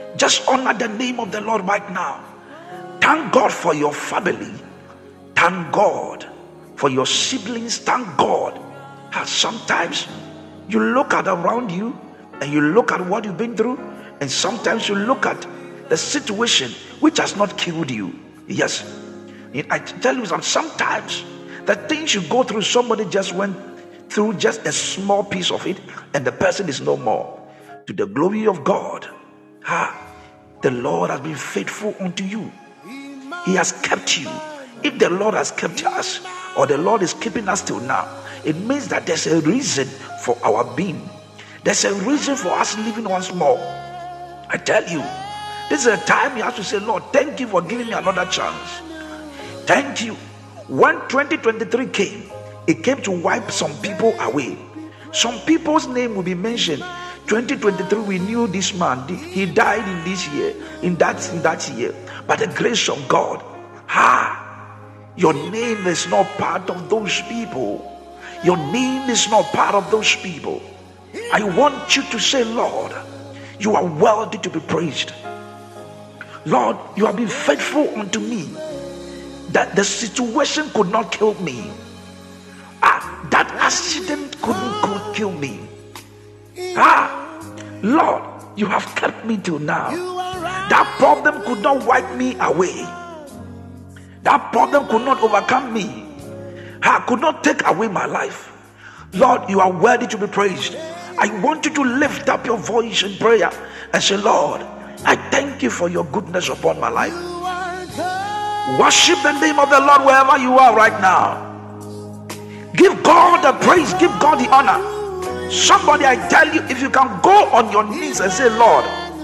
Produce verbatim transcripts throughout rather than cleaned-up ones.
Just honor the name of the Lord right now. Thank God for your family. Thank God for your siblings. Thank God. How sometimes you look at around you and you look at what you've been through, and sometimes you look at the situation which has not killed you. Yes, I tell you that sometimes the things you go through, somebody just went through just a small piece of it and the person is no more. To the glory of God, ah, the Lord has been faithful unto you. He has kept you. If the Lord has kept us, or the Lord is keeping us till now, it means that there's a reason for our being. There's a reason for us living once more. I tell you, this is a time you have to say, Lord, thank you for giving me another chance. Thank you. When twenty twenty-three came, it came to wipe some people away. Some people's name will be mentioned. twenty twenty-three, we knew this man. He died in this year, in that, in that year. By the grace of God, ah, your name is not part of those people. Your name is not part of those people. I want you to say, Lord, you are worthy to be praised. Lord, you have been faithful unto me, that the situation could not kill me. Ah, that accident couldn't could kill me. Ah, Lord, you have kept me till now. That problem could not wipe me away. That problem could not overcome me. I could not take away my life. Lord, you are worthy to be praised. I want you to lift up your voice in prayer and say, Lord, I thank you for your goodness upon my life. Worship the name of the Lord wherever you are right now. Give God the praise, give God the honor. Somebody, I tell you, if you can go on your knees and say, Lord,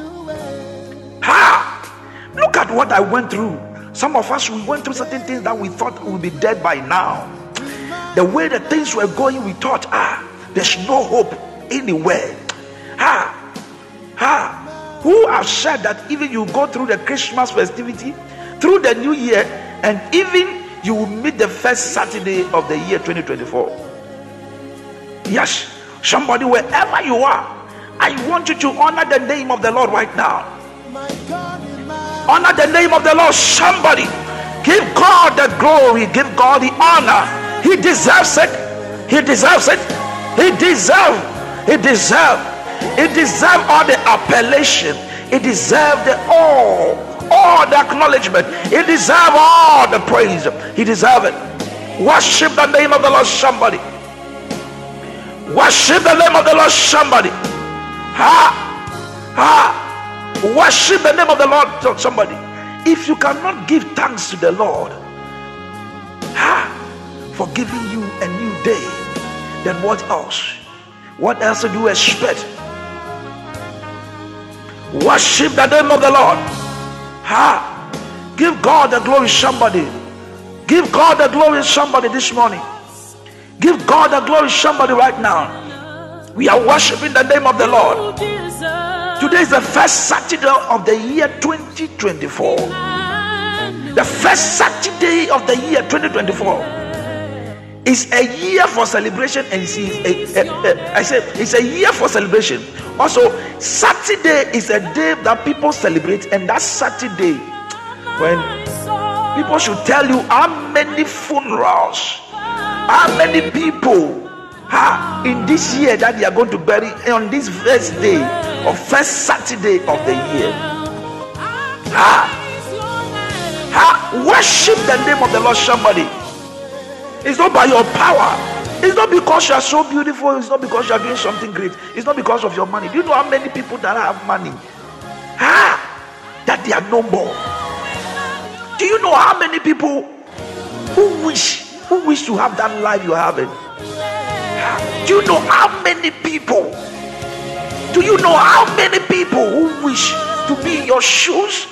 ha, look at what I went through. Some of us, we went through certain things that we thought we would be dead by now. The way the things were going, we thought, ah, there's no hope anywhere. Ha, ha. Who have said that even you go through the Christmas festivity, through the new year, and even you will meet the first Saturday of the year twenty twenty-four? Yes, somebody, wherever you are, I want you to honor the name of the Lord right now. Honor the name of the Lord. Somebody, give God the glory, give God the honor. He deserves it. He deserves it. He deserves. He deserves. It deserves all the appellation. It deserves the all, all the acknowledgement. It deserves all the praise. He deserves it. Worship the name of the Lord, somebody. Worship the name of the Lord, somebody. Ha, ha. Worship the name of the Lord, somebody. If you cannot give thanks to the Lord, ha, for giving you a new day, then what else? What else do you expect? Worship the name of the Lord. Ha! Give God the glory, somebody. Give God the glory, somebody, this morning. Give God the glory, somebody, right now. We are worshiping the name of the Lord. Today is the first Saturday of the year twenty twenty-four. The first Saturday of the year twenty twenty-four. It's a year for celebration, and it's a, a, a, I said it's a year for celebration. Also, Saturday is a day that people celebrate, and that's Saturday when people should tell you how many funerals, how many people ha, in this year that they are going to bury on this first day or first Saturday of the year. Ha, ha, worship the name of the Lord, somebody. It's not by your power. It's not because you are so beautiful. It's not because you are doing something great. It's not because of your money. Do you know how many people that have money, ah, that they are no more? Do you know how many people who wish who wish to have that life you are having? Ah, do you know how many people? Do you know how many people who wish to be in your shoes?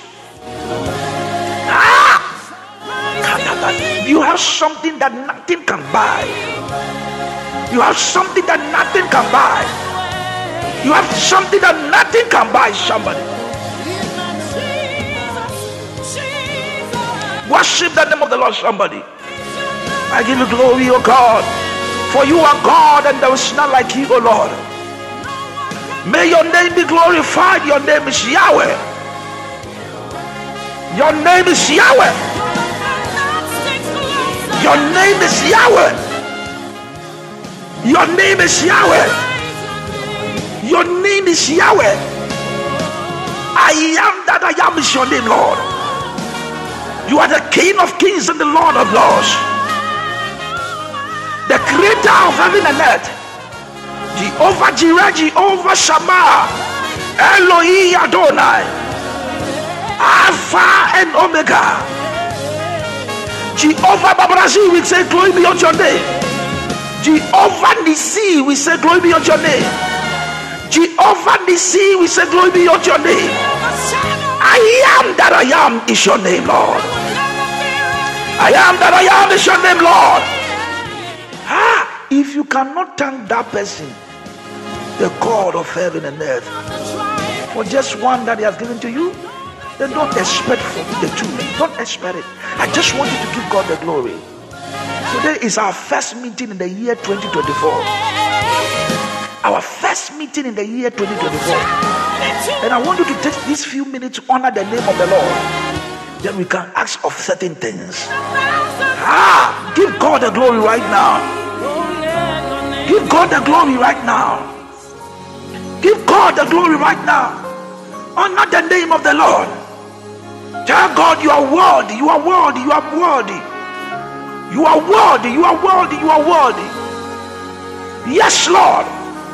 Ah. You have something that nothing can buy. You have something that nothing can buy. You have something that nothing can buy, somebody. Worship the name of the Lord, somebody. I give you glory, O God, for you are God and there is none like you, O Lord. May your name be glorified. Your name is Yahweh. Your name is Yahweh. Your name is Yahweh. Your name is Yahweh. Your name is Yahweh. I am that I am is your name, Lord. You are the King of kings and the Lord of lords, the creator of heaven and earth. Jehovah Jireh, Jehovah Shammah, Elohim Adonai, Alpha and Omega. Jehovah Babarazi, we say glory be unto your name. Jehovah Nissi, we say glory be unto your name. Jehovah Nissi, we say glory be unto your name. I am that I am is your name, Lord. I am that I am is your name, Lord. Ah, if you cannot thank that person, the God of heaven and earth, for just one that he has given to you, then don't expect from the two. Don't expect it. I just want you to give God the glory. Today is our first meeting in the year twenty twenty-four. Our first meeting in the year twenty twenty-four. And I want you to take these few minutes to honor the name of the Lord. Then we can ask of certain things. Ah, give God the glory right now. Give God the glory right now. Give God the glory right now. Honor the name of the Lord. Tell God you are worthy, you are worthy, you are worthy. You are worthy, you are worthy, you are worthy. Yes, Lord.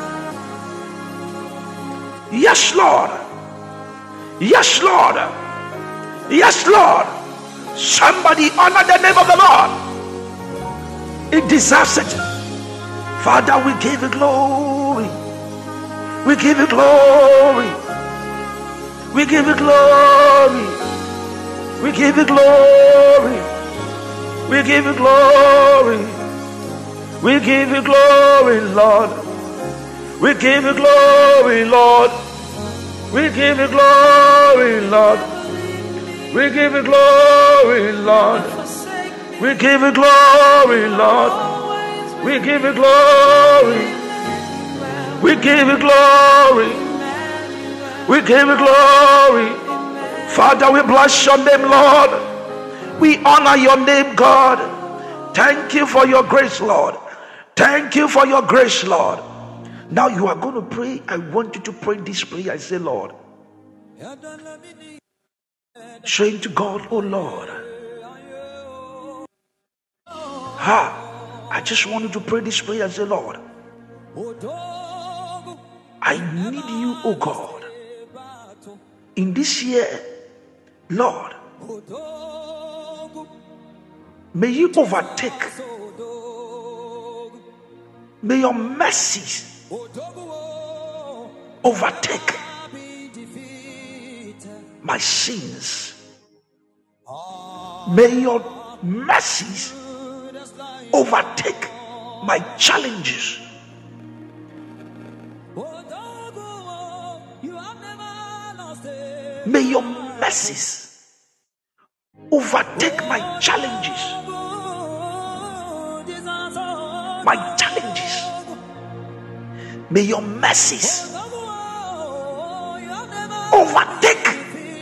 Yes, Lord. Yes, Lord. Yes, Lord. Somebody honor the name of the Lord. It deserves it. Father, we give you glory. We give you glory. We give you glory. We give you glory. We give you glory. We give you glory, Lord. We give you glory, Lord. We give you glory, Lord. We give you glory, Lord. We give you glory, Lord. We give you glory. We give you glory. We give you glory. Father, we bless your name, Lord. We honor your name, God. Thank you for your grace, Lord. Thank you for your grace, Lord. Now you are going to pray. I want you to pray this prayer. I say, Lord, saying to God, oh Lord, ha, I just want you to pray this prayer and say, Lord, I need you, oh God, in this year, Lord, may you overtake, may your mercies overtake my sins. May your mercies overtake my challenges. May your mercies overtake my challenges. My challenges. May your mercies overtake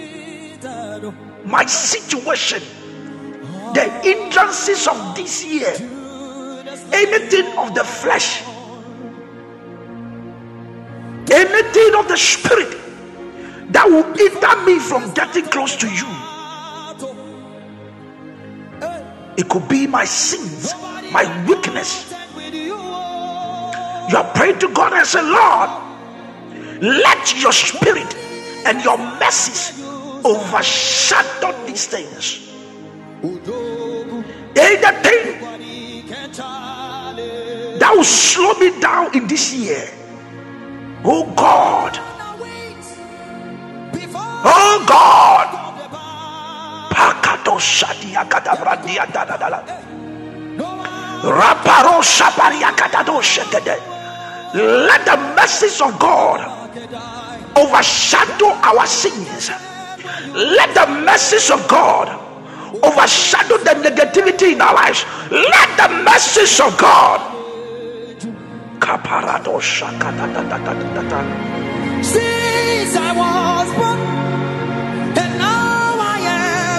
my situation. The hindrances of this year, anything of the flesh, anything of the spirit that will hinder me from getting close to you. It could be my sins, my weakness. You are praying to God and say, Lord, let your spirit and your mercies overshadow these things. Anything that will slow me down in this year, oh God, oh God, Pakato Shadia Katabradia Dadala Raparo Shaparia Katado Shekede. Let the mercies of God overshadow our sins. Let the mercies of God overshadow the negativity in our lives. Let the mercies of God. Since I was born, and now I am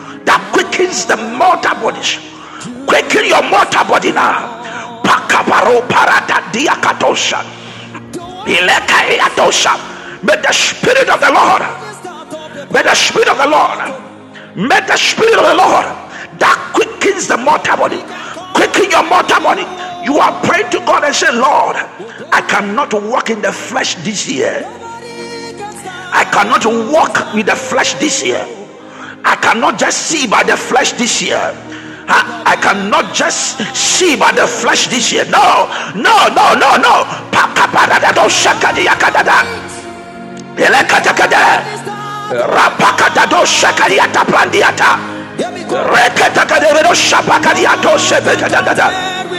that quickens the mortal bodies. Quicken your mortal body now. Pakabaro parata diakatosha. Ilekayatosha. May the Spirit of the Lord, may the Spirit of the Lord, may the Spirit of the Lord that quickens the mortal body, quicken your mortal body. You are praying to God and say, Lord, I cannot walk in the flesh this year. I cannot walk with the flesh this year. I cannot just see by the flesh this year. I, I cannot just see by the flesh this year. No, no, no, no, no. Elekadakada rapakadado shakariata plandiata rekatakadedo shapakadiato sebekadada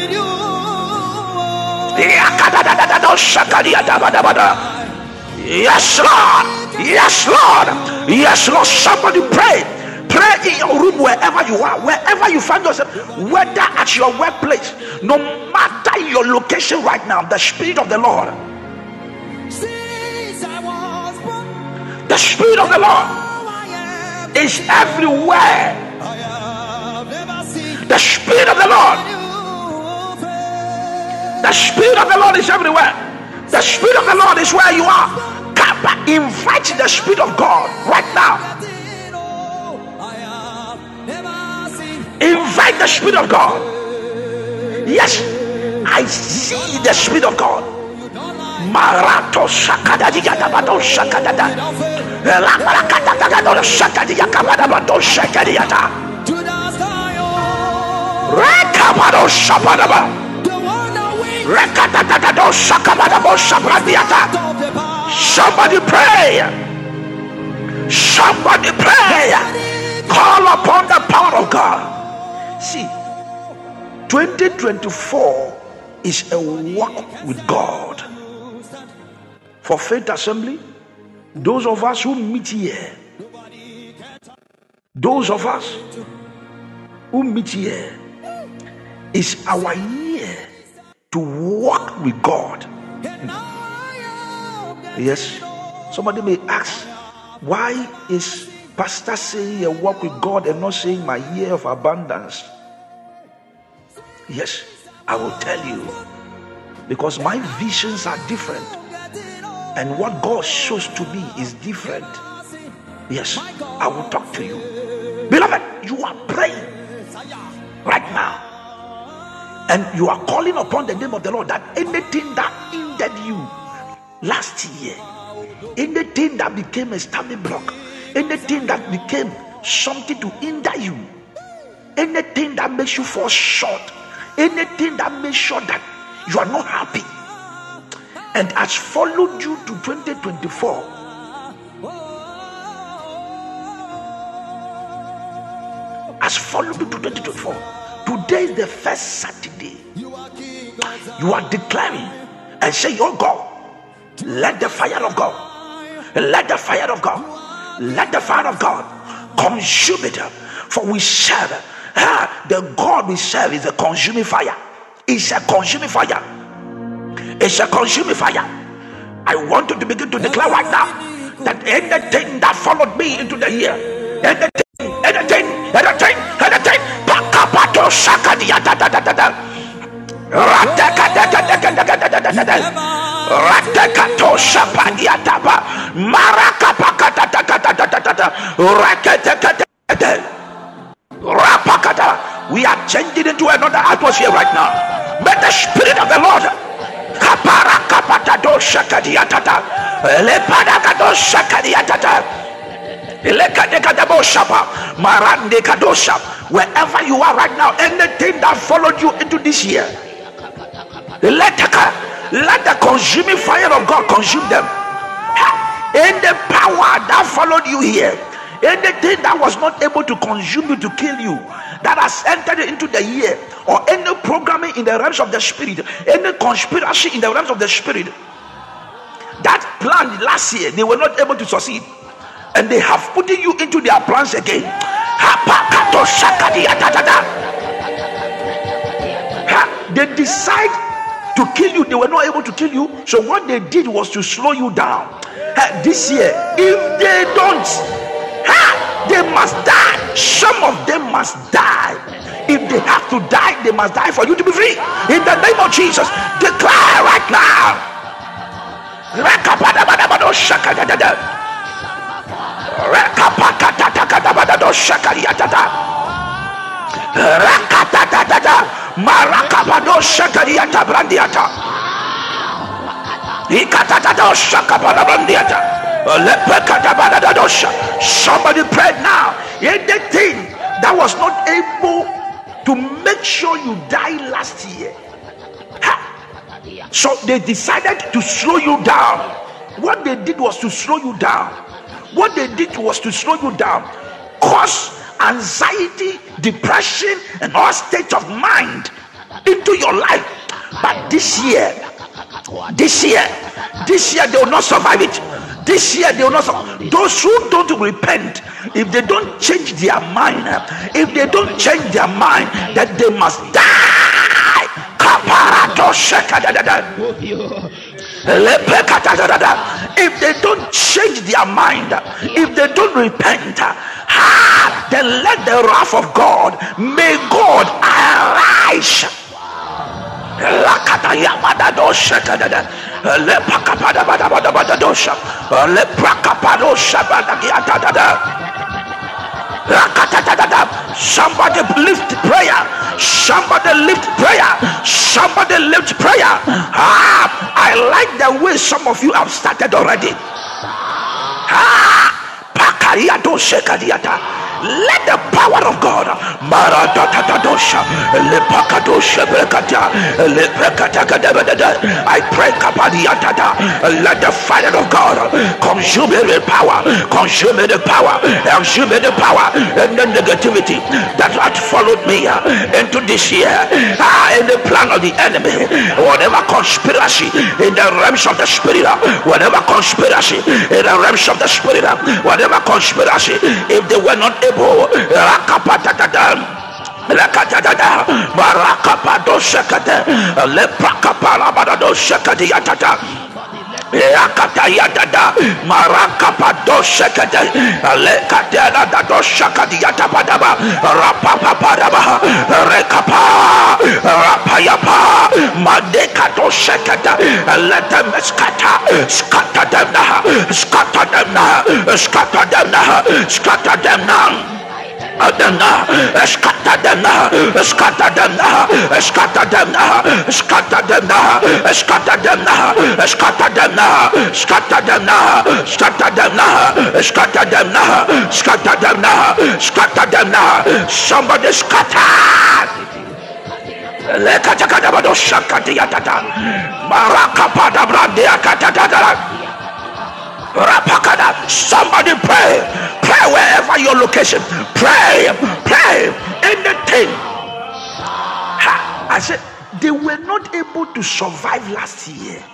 yakadadadado shakariata badabada. Yes, Lord. Yes, Lord. Yes, Lord. Somebody pray. Pray in your room, wherever you are, wherever you find yourself, whether at your workplace, no matter your location right now. The Spirit of the Lord, the Spirit of the Lord is everywhere. The Spirit of the Lord, the Spirit of the Lord is everywhere. The Spirit of the Lord is where you are. Invite the Spirit of God right now. Invite the Spirit of God. Yes, I see the Spirit of God. Marato shakada digada bato shakada da la marakata da shakada yakabada bato shakada yata rekabado shabada ba Somebody pray. Somebody pray. Call upon the power of God. See, twenty twenty-four is a walk with God. For Faith Assembly, those of us who meet here, those of us who meet here, is our year to walk with God. Yes, somebody may ask, why is Pastor saying a walk with God and not saying my year of abundance? Yes, I will tell you, because my visions are different and what God shows to me is different. Yes, I will talk to you. Beloved, you are praying right now and you are calling upon the name of the Lord, that anything that hindered you last year, anything that became a stumbling block, anything that became something to hinder you, anything that makes you fall short, anything that makes sure that you are not happy and has followed you to twenty twenty-four, has followed you to twenty twenty-four. Today is the first Saturday. You are declaring and say, oh God, let the fire of God, let the fire of God, let the fire of God consume it. For we serve, ah, the God we serve is a consuming fire. It's a consuming fire. It's a consuming fire. I want you to begin to declare right now that anything that followed me into the year, anything, anything, anything, anything, Pakapato Shakadia da da da da da, Rataka da da da da da da da da da, Ratakato Shapadia Taba, Marakapakata da da da da da da, Rakata da da, Rapakata. We are changing into another atmosphere right now. May the Spirit of the Lord Kapara Kapatado Shakadiatata Lepadakado Shakadiatata Lekadekadabo Shapa Marande Kadosha. Wherever you are right now, anything that followed you into this year, let the, let the consuming fire of God consume them. Any power that followed you here, anything that was not able to consume you, to kill you, that has entered into the year, or any programming in the realms of the spirit, any conspiracy in the realms of the spirit that planned last year, they were not able to succeed, and they have put you into their plans again. They decide to kill you. They were not able to kill you, so what they did was to slow you down. This year, if they don't, they must die. Some of them must die. If they have to die, they must die for you to be free. In the name of Jesus, declare right now. Somebody pray now. Anything that was not able to make sure you die last year, so they decided to slow you down. What they did was to slow you down. What they did was to slow you down, cause anxiety, depression, and all states of mind into your life. But this year, this year, this year they will not survive it. This year they will not survive. Those who don't repent, if they don't change their mind, if they don't change their mind, that they must die. If they don't change their mind, if they don't repent, ah, then let the wrath of God, may God arise. Somebody lift prayer. Somebody lift prayer. Somebody lift prayer. Ah, I like the way some of you have started already. Ah, Let the power of God, Maradatadosha, Lepakadosha Brekata, Leprekatagada. I pray, Kapadiatada, let the fire of God consume it with power, consume it with power, consume it with power, and the negativity that had followed me into this year, ah, in the plan of the enemy, whatever conspiracy in the realms of the spirit, whatever conspiracy in the realms of the spirit, whatever conspiracy, if they were not able, Rakapatadam, Rakatadada, Marakapado Shakata, Leprakapalabado Shakadiatata. Yakatayada Marakapado Shakata, Lekatana Shakadiata Padaba, Rapapadaba, Rekapa, Rapayapa, Madekato Shakata, let them scatter, scatter them now, scatter them now, scatter them now, scatter them now. Adana, scatter them now, scatter them now, scatter them now, scatter them now, scatter them now, scatter them now, scatter them now, scatter them now, scatter them now, scatter them now, scatter them now. Somebody scatter. Lekatakadabado shakatiyatata, marakapada brandiakatata. Rapakada. Somebody pray, pray wherever your location, pray, pray anything. Ha, I said they were not able to survive last year.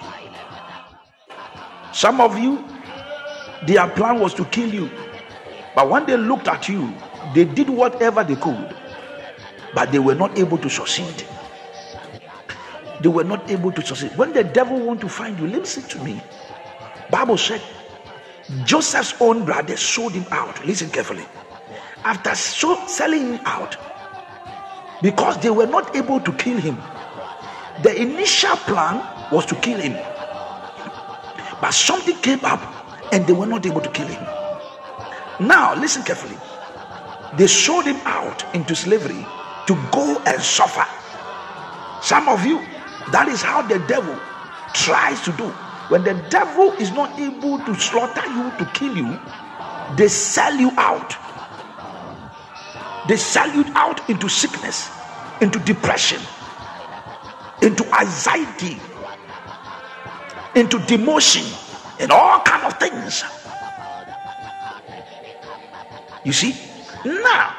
Some of you, their plan was to kill you, but when they looked at you, they did whatever they could, but they were not able to succeed. They were not able to succeed. When the devil want to find you, listen to me. Bible said Joseph's own brothers sold him out. Listen carefully. After so selling him out, because they were not able to kill him, the initial plan was to kill him, but something came up and they were not able to kill him. Now listen carefully. They sold him out into slavery to go and suffer. Some of you, that is how the devil tries to do. When the devil is not able to slaughter you, to kill you, they sell you out. They sell you out into sickness, into depression, into anxiety, into demotion, and all kind of things. You see? Now,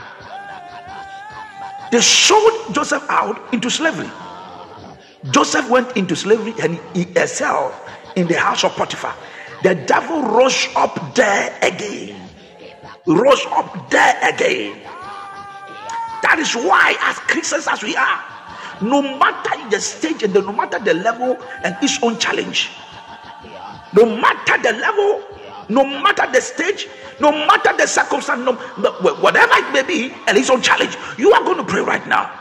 they sold Joseph out into slavery. Joseph went into slavery and he excelled in the house of Potiphar. The devil rose up there again. Rose up there again. That is why, as Christians as we are, no matter the stage and the, no matter the level and its own challenge, no matter the level, no matter the stage, no matter the circumstance, no, whatever it may be, and its own challenge, you are going to pray right now.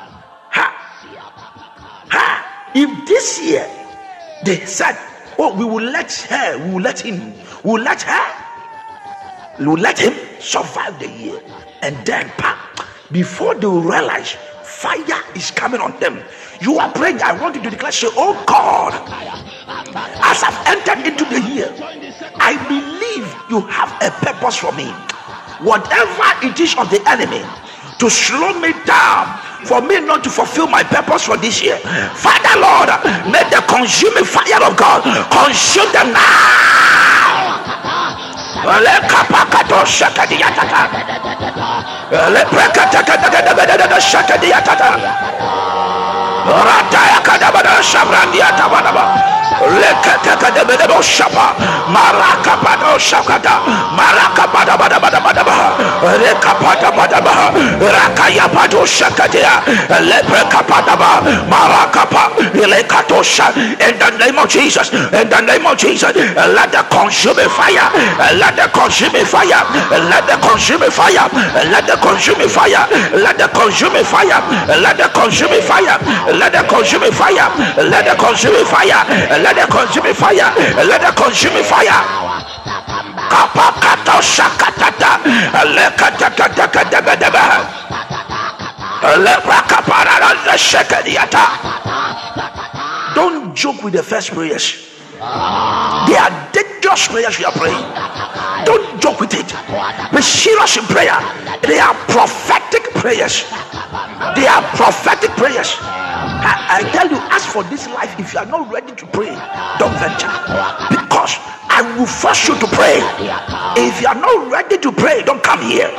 Ha! Ha! If this year they said, oh, we will let her, we will let him, we will let her, we will let him survive the year, and then, before they will realize fire is coming on them, you are praying. I want you to declare, say, oh God, as I've entered into the year, I believe you have a purpose for me. Whatever it is of the enemy to slow me down, for me not to fulfill my purpose for this year, Father Lord, may the consuming fire of God consume them now. Rataya kadabada shabrandia tabadaba. Lekatakadebedo shapa. Marakapado shakata. Marakabadabadabadabadabaha. Rekapadabadabaha. Rakayapado shakadia. Leprekapadaba. Marakapa. Lekatosha. In the name of Jesus. In the name of Jesus. Let the consuming fire. Let the consuming fire. Let the consuming fire. Let the consuming fire. Let the consuming fire. Let the consuming fire. Let the consuming fire. Let the consuming fire. Let the consuming fire. Let the consuming fire. Kapakato shakatata. Lekatakatakadabadaba. Leprakapara shakadiata. Don't joke with the first prayers. They are dangerous prayers you are praying. Don't joke with it. Be serious in prayer. They are prophetic prayers. They are prophetic prayers. I, I tell you, as for this life, if you are not ready to pray, don't venture. Because I will force you to pray. If you are not ready to pray, don't come here.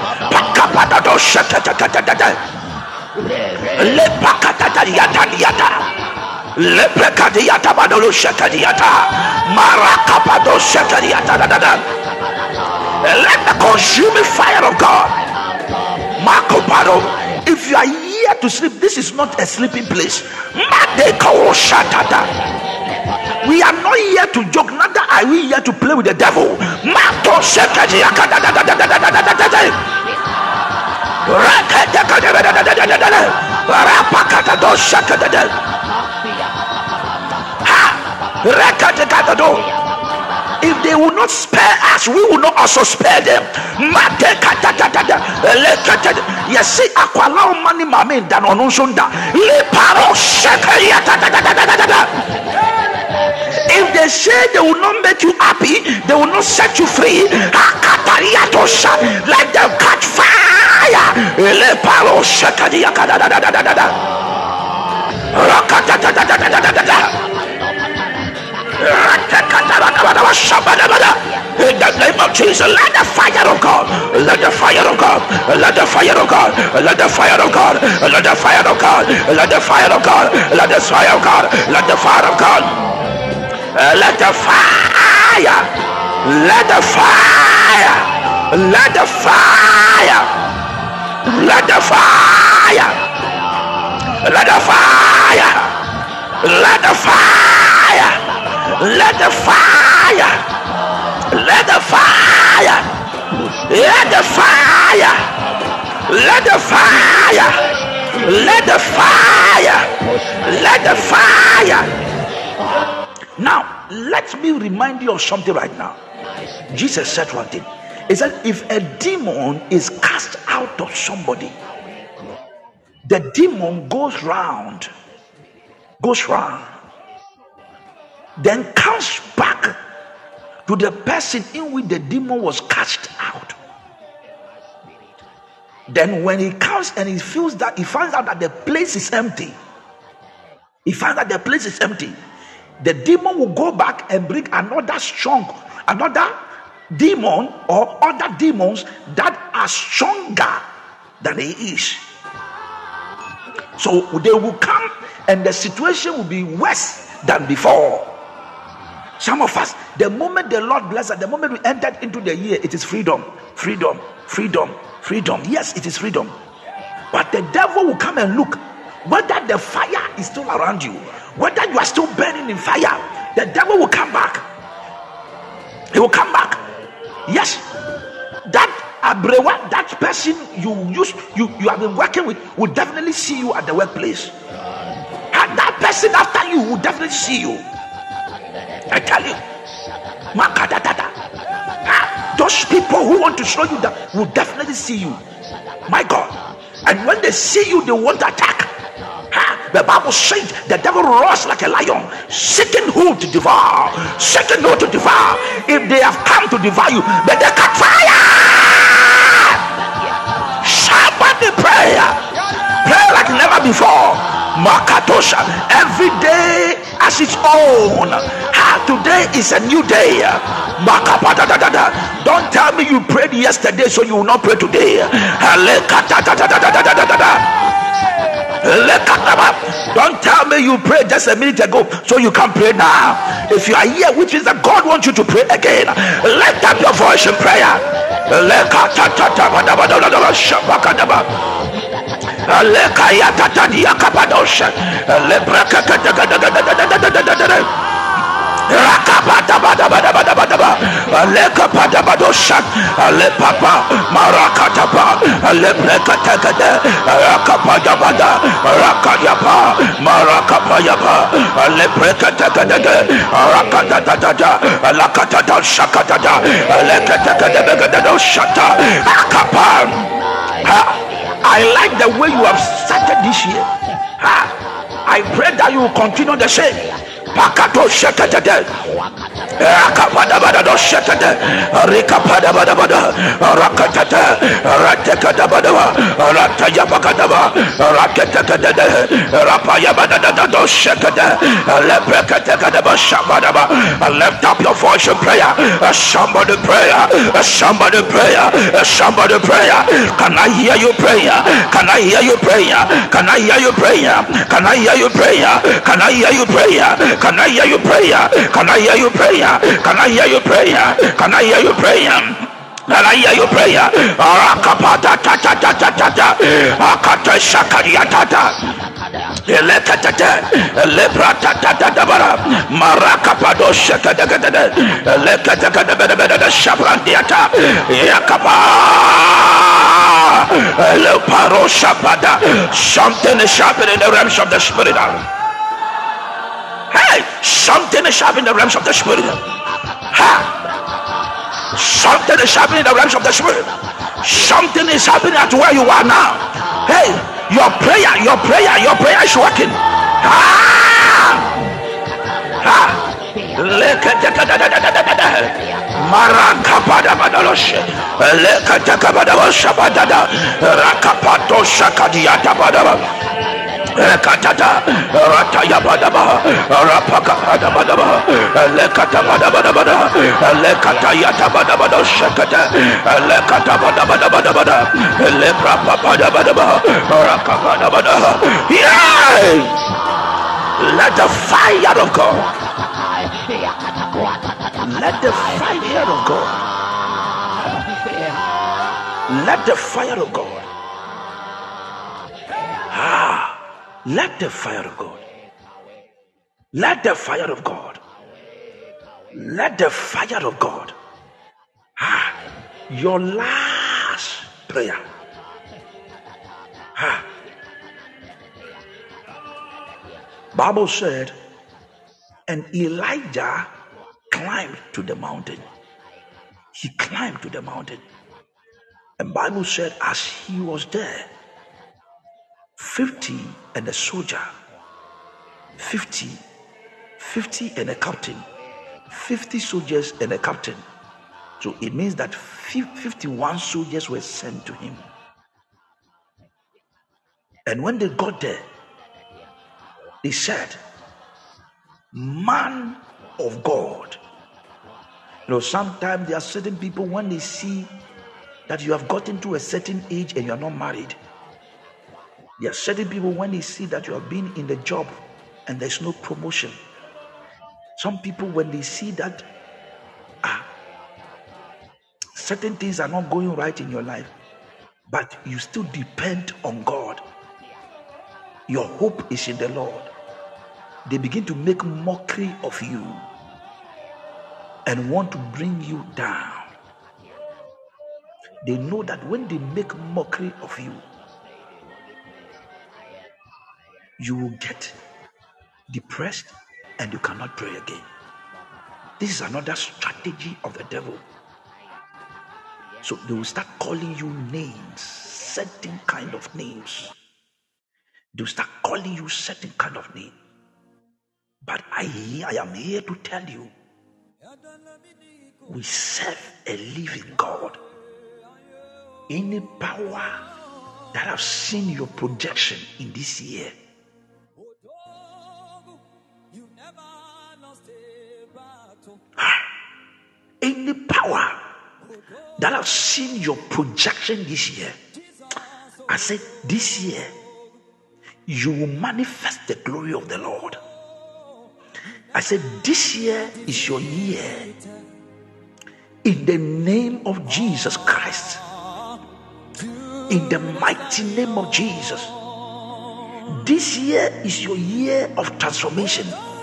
Leprekadiata badolo shakadiata marakapado shakadiata da da da. Let the consuming fire of God. Marco Paro. If you are here to sleep, this is not a sleeping place. Madeko shatata. We are not here to joke, neither are we here to play with the devil. Mato shakadiata da da da da da da da da da. Rakata da da da da da da da. Rapakata do shakada. If they will not spare us, we will not also spare them. You see, aqualao money mame dan onusunda. If they say they will not make you happy, they will not set you free. Let them catch fire. In the name of Jesus, let the fire of God, let the fire of God, let the fire of God, let the fire of God, let the fire of God, let the fire of God, let the fire of God, let the fire of God, let the fire, let the fire, let the fire, let the fire, let the fire, let the fire. Let the fire, let the fire, let the fire, let the fire, let the fire, let the fire. Now, let me remind you of something right now. Jesus said one thing. He said, if a demon is cast out of somebody, the demon goes round, goes round. Then comes back to the person in which the demon was cast out. Then when he comes and he feels that he finds out that the place is empty, he finds that the place is empty, the demon will go back and bring another strong, another demon or other demons that are stronger than he is. So they will come and the situation will be worse than before. Some of us, the moment the Lord bless us, the moment we entered into the year, it is freedom, freedom, freedom, freedom. Yes, it is freedom. But the devil will come and look whether the fire is still around you, whether you are still burning in fire. The devil will come back. He will come back. Yes, that abrewa, that person you used, you you have been working with, will definitely see you at the workplace. And that person after you will definitely see you. I tell you, those people who want to show you that will definitely see you. My God. And when they see you, they won't attack. The Bible says the devil roars like a lion, seeking who to devour, seeking who to devour. If they have come to devour you, but they catch fire. Somebody pray, pray like never before. Makatosha, every day as its own. Ah, today is a new day. Don't tell me you prayed yesterday, so you will not pray today. Don't tell me you prayed just a minute ago, so you can't pray now. If you are here, which is that God wants you to pray again, lift up your voice in prayer. Rakapata bada bada bada bada ba, aleka pada badosha, ale papa, marakatapa, ale brekata kada, rakapada bada, rakadapa, marakapayapa, ale brekata kada, rakada da da, alakata da shakata da, alekata kada kada da shata, akapa. I like the way you have started this year. I pray that you will continue the same. Pakato shakata. Akapada bada do shakata. Rikapada bada bada. Rakatata. Ratakata bada. Rataya bakadaba. Rakatakata. Rapaya bada do shakata. Leprakata kadaba shabadaba. Lift up your voice in prayer. Somebody prayer. Somebody prayer. Somebody prayer. Can I hear you prayer? Can I hear you prayer? Can I hear you prayer? Can I hear you prayer? Can I hear you prayer? Can I hear you prayer? Can I hear you prayer? Can I hear you prayer? Can I hear you prayer? Can I hear you prayer? Rakapata ta ta ta ta ta ta. Akata shakaria ta ta. Elekatata, Lebratata, Marakapado Shakadagada, Lekataka, Shabrandiata, Yakapa, Leparo Shapada. Something is happening in the realms of the spirit. Hey, something is happening in the realms of the spirit. Ha! Something is happening in the realms of the spirit. Something is happening at where you are now. Hey, your prayer, your prayer, your prayer is working. Ah! Ah! Marakapada badaloshe, Lekatakabada Shabadada, Rakapato Shakadiata Badaba. Katata Rataya Badaba Rapaka Badaba Lekata Badabada Lekataya Tabadabada Shakata Lekata Badabada Lepra Badabada Rakabada. Yeah! Let the fire of God, let the fire of God, let the fire of God. Ah. Let the fire of God, let the fire of God, let the fire of God, ah, your last prayer, ah. Bible said, and Elijah climbed to the mountain. He climbed to the mountain, and Bible said, as he was there, fifty and a soldier, fifty, fifty and a captain, fifty soldiers and a captain. So it means that fifty-one soldiers were sent to him. And when they got there, they said, man of God. You know, sometimes there are certain people, when they see that you have gotten to a certain age and you are not married, there are certain people, when they see that you have been in the job and there's no promotion. Some people, when they see that ah, certain things are not going right in your life, but you still depend on God, your hope is in the Lord, they begin to make mockery of you and want to bring you down. They know that when they make mockery of you, you will get depressed and you cannot pray again. This is another strategy of the devil. So they will start calling you names, certain kind of names. They will start calling you certain kind of name. But I, I am here to tell you, we serve a living God. Any power that have seen your projection in this year, any power that have seen your projection this year, I said this year you will manifest the glory of the Lord. I said this year is your year. In the name of Jesus Christ, in the mighty name of Jesus, this year is your year of transformation.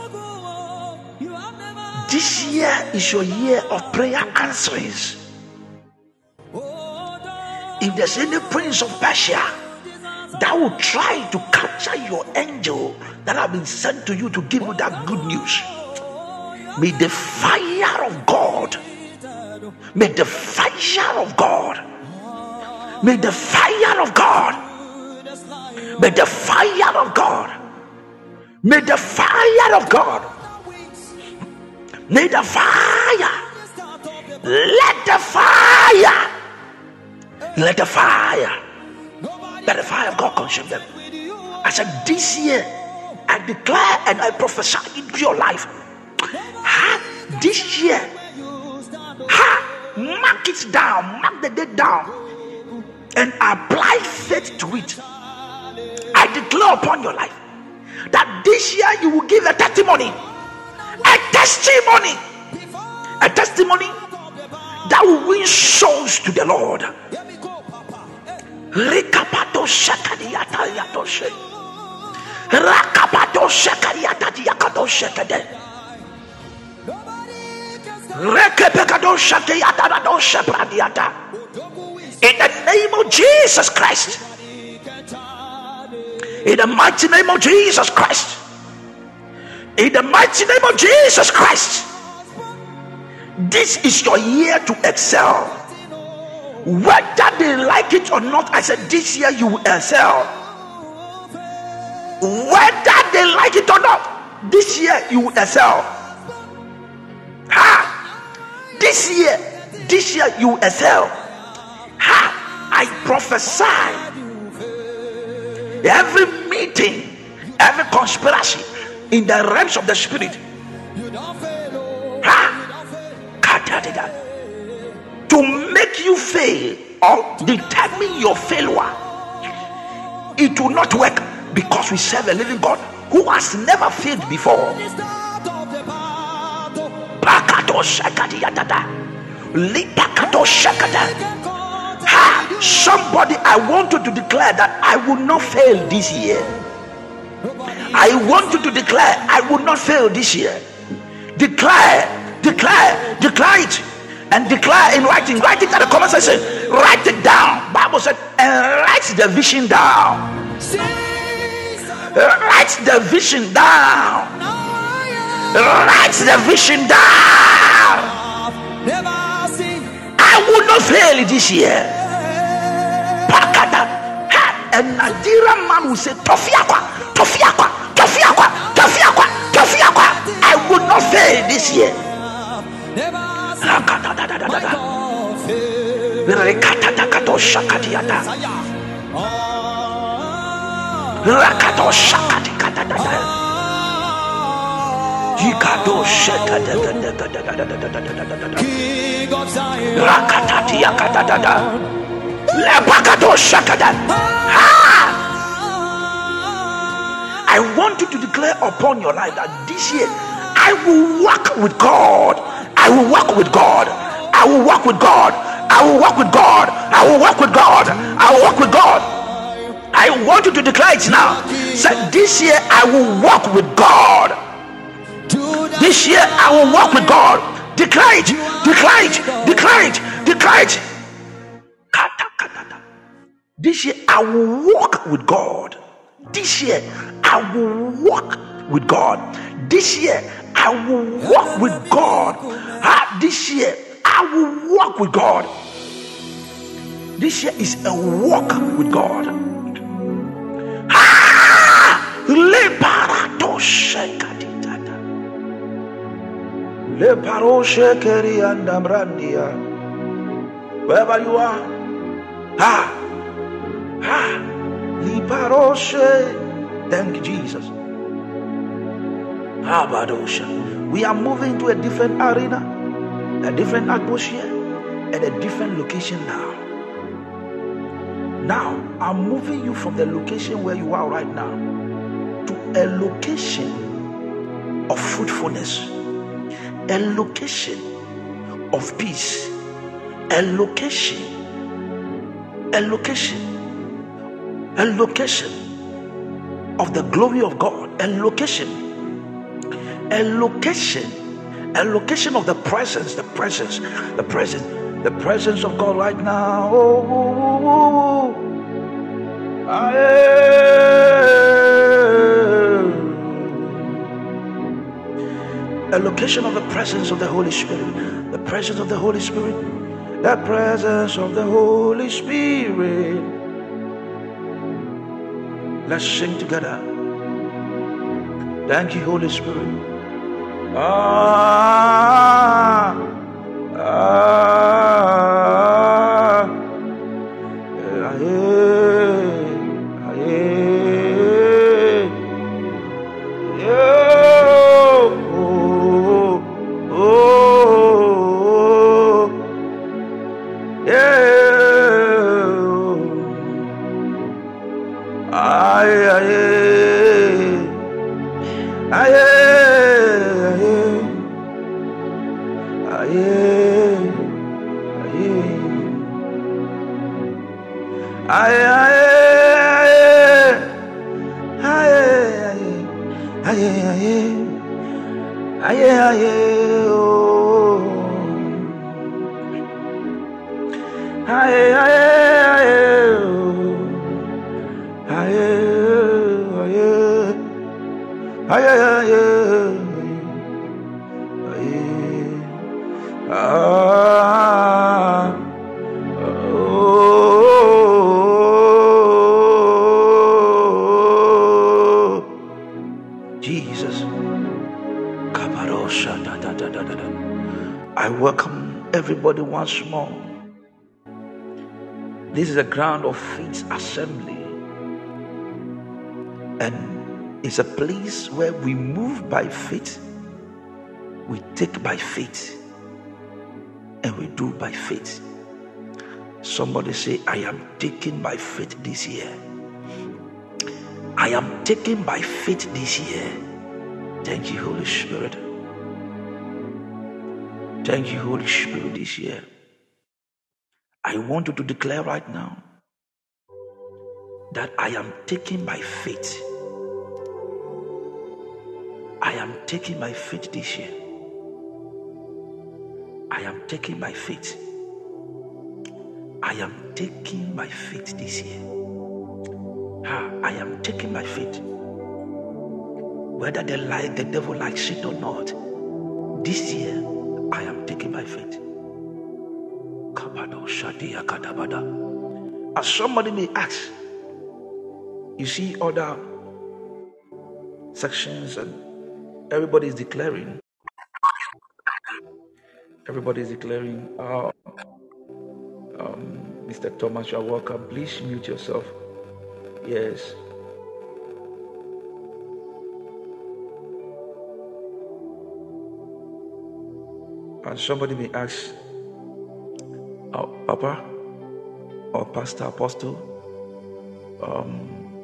This year is your year of prayer answerings. If there's any prince of Persia that will try to capture your angel that have been sent to you to give you that good news, may the fire of God, may the fire of God, may the fire of God, may the fire of God, may the fire of God May the fire, let the fire, let the fire, let the fire of God consume them. I said, this year, I declare and I prophesy into your life. Ha, this year, ha, mark it down, mark the date down, and apply faith to it. I declare upon your life that this year you will give a testimony, a testimony, a testimony that will win souls to the Lord. Rekapato shakadiata yatoshe. Rakapato shakadiata diakato shakade. Rekepekado shakadiata do shapradiata. In the name of Jesus Christ. In the mighty name of Jesus Christ. In the mighty name of Jesus Christ. This is your year to excel. Whether they like it or not, I said this year you will excel. Whether they like it or not, this year you will excel. Ha! This year, this year you will excel. Ha! I prophesy. Every meeting, every conspiracy in the realms of the spirit, ha! To make you fail or determine your failure, it will not work, because we serve a living God who has never failed before. Ha, somebody, I want you to declare that I will not fail this year. I want you to declare I will not fail this year. Declare, declare, declare it. And declare in writing. Write it at the comment section. Write it down. Bible said, and write the vision down. Write the vision down. Write the vision down. I will not fail this year. And Nigerian man will say, Tofiakwa, Tofiakwa, Tofiakwa, Tofiakwa, Tofiakwa. I will not fail this year. Rakatakato shakatiata. Rakato shakatikata. Jikado shakata. Rakatatia katata. Lepakato shakata. I want you to declare upon your life that this year I will walk with God. I will walk with God. I will walk with God. I will walk with God. I will walk with God. I will walk with God. I want you to declare it now. Say, this year I will walk with God. This year I will walk with God. Declare it. Declare it. Declare it. Declare it. This year I will walk with God. This year I will walk with God. This year I will walk with God. Ah, this year I will walk with God. This year is a walk with God. Ah, leparato shekaditata. Leparo shekeri andamrandia. Wherever you are. Ah, ah, leparo she. Thank you, Jesus. We are moving to a different arena, a different atmosphere, and a different location now. Now, I'm moving you from the location where you are right now to a location of fruitfulness, a location of peace, a location, a location, a location of the glory of God, a location. A location, a location of the presence, the presence, the presence, the presence of God right now. Oh, oh, oh, oh. A location of the presence of the Holy Spirit, the presence of the Holy Spirit, the presence of the Holy Spirit. Let's sing together. Thank you, Holy Spirit. Ah, ah, yeah, yeah, yeah, oh, oh, yeah, ay, ay, ay, ay, ay, ay, ay, ay, ay, oh, ay, ay, ay, ay, ay, ay, ay, ah, oh, Jesus. Kabarosha, da, da, da, da, da, da. I welcome everybody once more. This is a ground of faith assembly, and it's a place where we move by faith, we take by faith, and we do by faith. Somebody say, I am taken by faith this year. I am taken by faith this year. Thank you, Holy Spirit. Thank you, Holy Spirit, this year. I want you to declare right now that I am taken by faith. I am taken by faith this year. I am taken by faith. I am taken by faith this year. Ah, I am taken by faith. Whether they like the devil likes it or not, this year I am taken by faith. As somebody may ask, you see other sections and everybody is declaring. Everybody is declaring. Uh, um, Mister Thomas, you are welcome. Please mute yourself. Yes. And somebody may ask, oh, Papa or Pastor Apostle, um,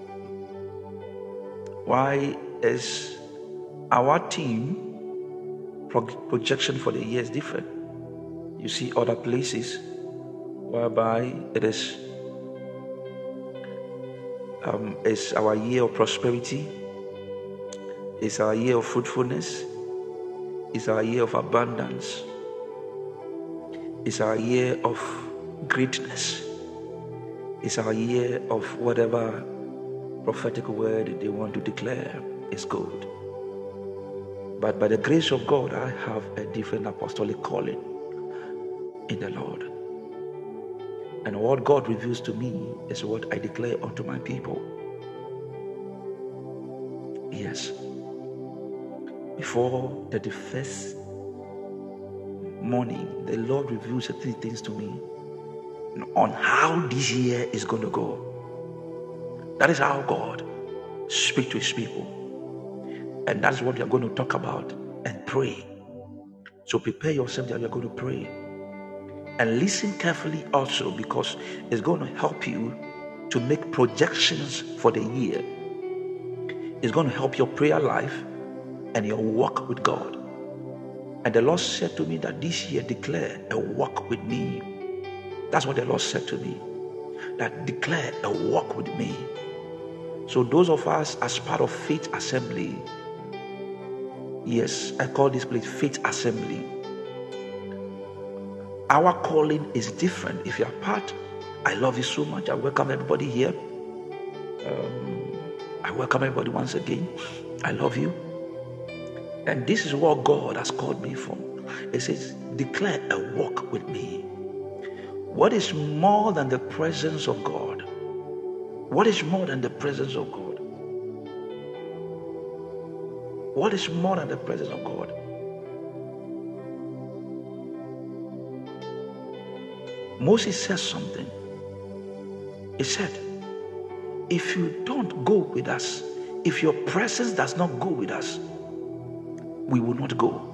why is our team pro- projection for the year is different? You see other places whereby it is um, it's our year of prosperity, it's our year of fruitfulness, it's our year of abundance, it's our year of greatness, it's our year of whatever prophetic word they want to declare is good. But by the grace of God, I have a different apostolic calling in the Lord. And what God reveals to me is what I declare unto my people. Yes. Before the first morning, the Lord reveals three things to me on how this year is going to go. That is how God speaks to his people. And that's what we are going to talk about and pray. So prepare yourself that we are going to pray. And listen carefully also, because it's going to help you to make projections for the year. It's going to help your prayer life and your walk with God. And the Lord said to me that this year declare a walk with me. That's what the Lord said to me. That declare a walk with me. So those of us as part of Faith Assembly, yes, I call this place Faith Assembly. Our calling is different. If you are part, I love you so much. I welcome everybody here. Um, I welcome everybody once again. I love you. And this is what God has called me for. It says, declare a walk with me. What is more than the presence of God? What is more than the presence of God? What is more than the presence of God? Moses says something. He said, if you don't go with us, if your presence does not go with us, we will not go.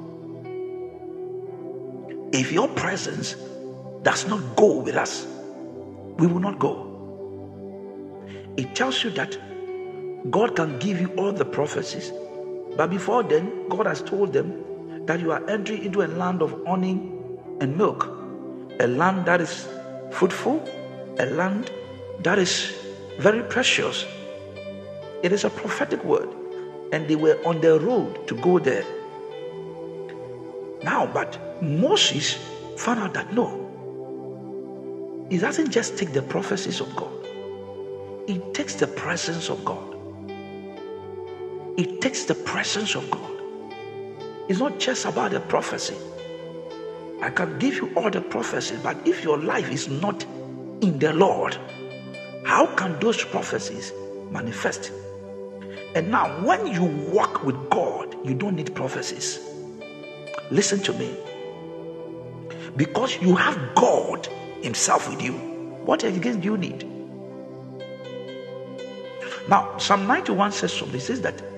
If your presence does not go with us, we will not go. It tells you that God can give you all the prophecies, but before then, God has told them that you are entering into a land of honey and milk, a land that is fruitful, a land that is very precious. It is a prophetic word, and they were on the road to go there. Now, but Moses found out that no, it doesn't just take the prophecies of God, it takes the presence of God. It takes the presence of God. It's not just about the prophecy. I can give you all the prophecies, but if your life is not in the Lord, how can those prophecies manifest? And now, when you walk with God, you don't need prophecies. Listen to me. Because you have God Himself with you, what again do you need? Now, Psalm ninety-one says something. It says that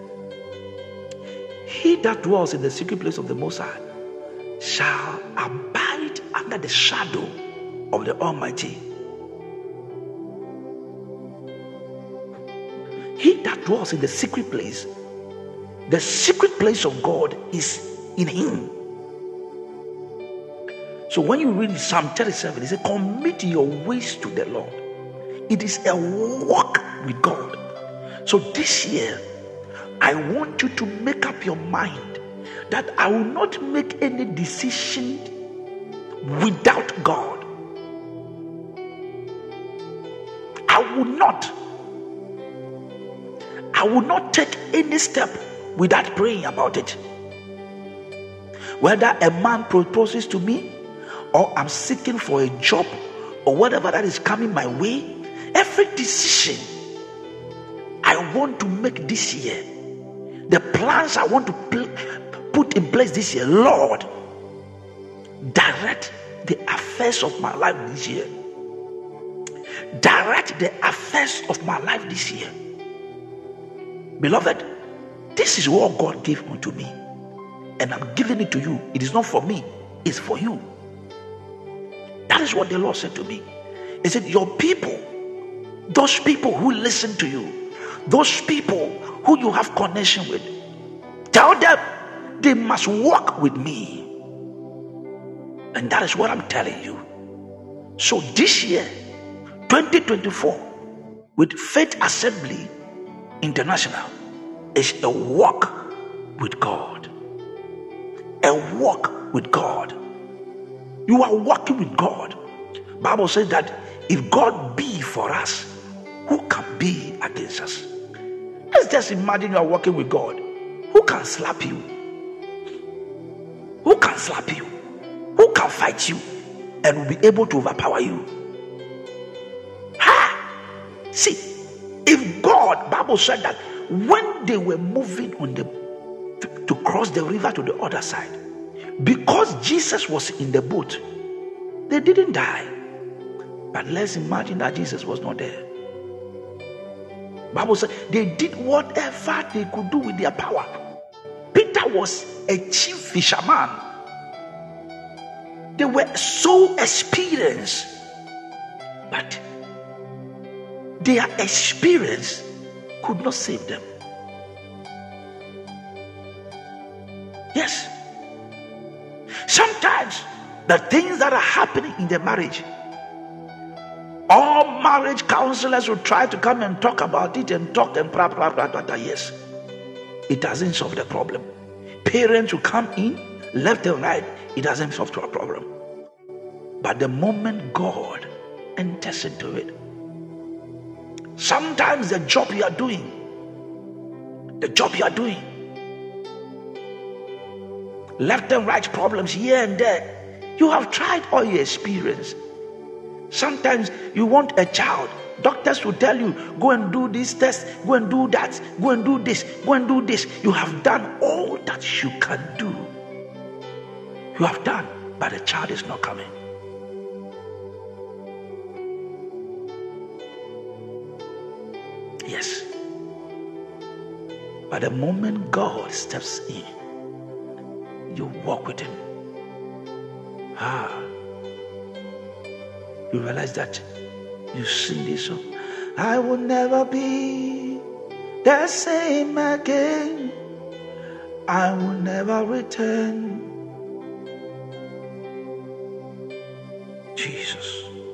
he that dwells in the secret place of the Most High shall abide under the shadow of the Almighty. He that dwells in the secret place, the secret place of God is in him. So when you read Psalm thirty-seven, it says, commit your ways to the Lord. It is a walk with God. So this year, I want you to make up your mind that I will not make any decision without God. I will not. I will not take any step without praying about it. Whether a man proposes to me, or I'm seeking for a job, or whatever that is coming my way, every decision I want to make this year, the plans I want to pl- put in place this year, Lord, direct the affairs of my life this year. Direct the affairs of my life this year. Beloved, this is what God gave unto me, and I'm giving it to you. It is not for me, it's for you. That is what the Lord said to me. He said, your people, those people who listen to you, those people who you have connection with, tell them they must walk with me. And that is what I'm telling you. So this year, twenty twenty-four, with Faith Assembly International, is a walk with God. A walk with God. You are walking with God. Bible says that if God be for us, who can be against us? Let's just imagine you are walking with God. Who can slap you? Who can slap you? Who can fight you and will be able to overpower you? Ha! See, if God, Bible said that when they were moving on the to, to cross the river to the other side, because Jesus was in the boat, they didn't die. But let's imagine that Jesus was not there. Bible said they did whatever they could do with their power. Peter was a chief fisherman. They were so experienced, but their experience could not save them. Yes. Sometimes the things that are happening in the marriage, all marriage counselors will try to come and talk about it and talk and blah, blah, blah, blah, blah. Yes, it doesn't solve the problem. Parents will come in, left and right, it doesn't solve the problem. But the moment God enters into it, sometimes the job you are doing, the job you are doing, left and right problems here and there, you have tried all your experience. Sometimes you want a child. Doctors will tell you, go and do this test, go and do that, go and do this, go and do this. You have done all that you can do. You have done, but the child is not coming. Yes. But the moment God steps in, you walk with him. Ah. You realize that you sing this song. I will never be the same again. I will never return. Jesus.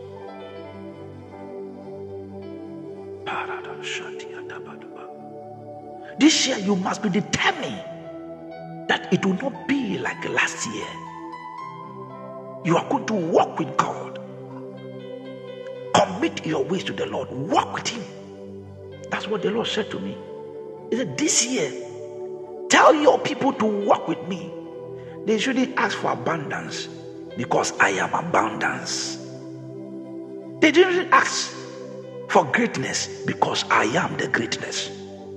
This year you must be determined that it will not be like last year. You are going to walk with God. Commit your ways to the Lord. Walk with him. That's what the Lord said to me. He said, this year, tell your people to walk with me. They shouldn't ask for abundance because I am abundance. They didn't ask for greatness because I am the greatness.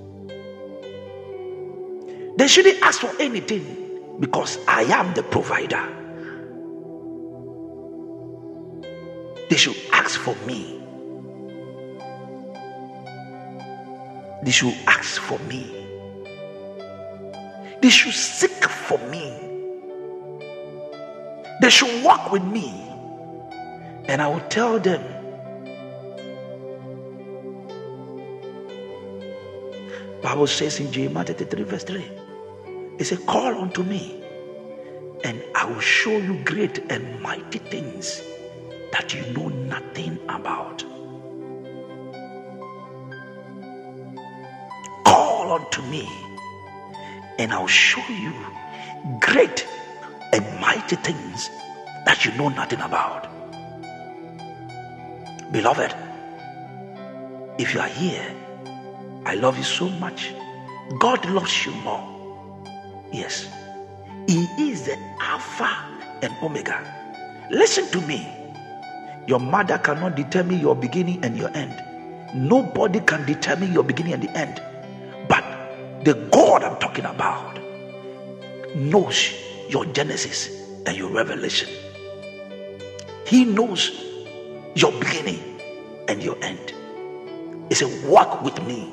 They shouldn't ask for anything because I am the provider. They should ask for me. They should ask for me. They should seek for me. They should walk with me. And I will tell them, Bible says in Jeremiah thirty-three verse three, it says, call unto me and I will show you great and mighty things that you know nothing about. Call unto me and I'll show you great and mighty things that you know nothing about. Beloved, if you are here, I love you so much. God loves you more. Yes, he is the Alpha and Omega. Listen to me. Your mother cannot determine your beginning and your end. Nobody can determine your beginning and the end. But the God I'm talking about knows your genesis and your revelation. He knows your beginning and your end. He said, walk with me.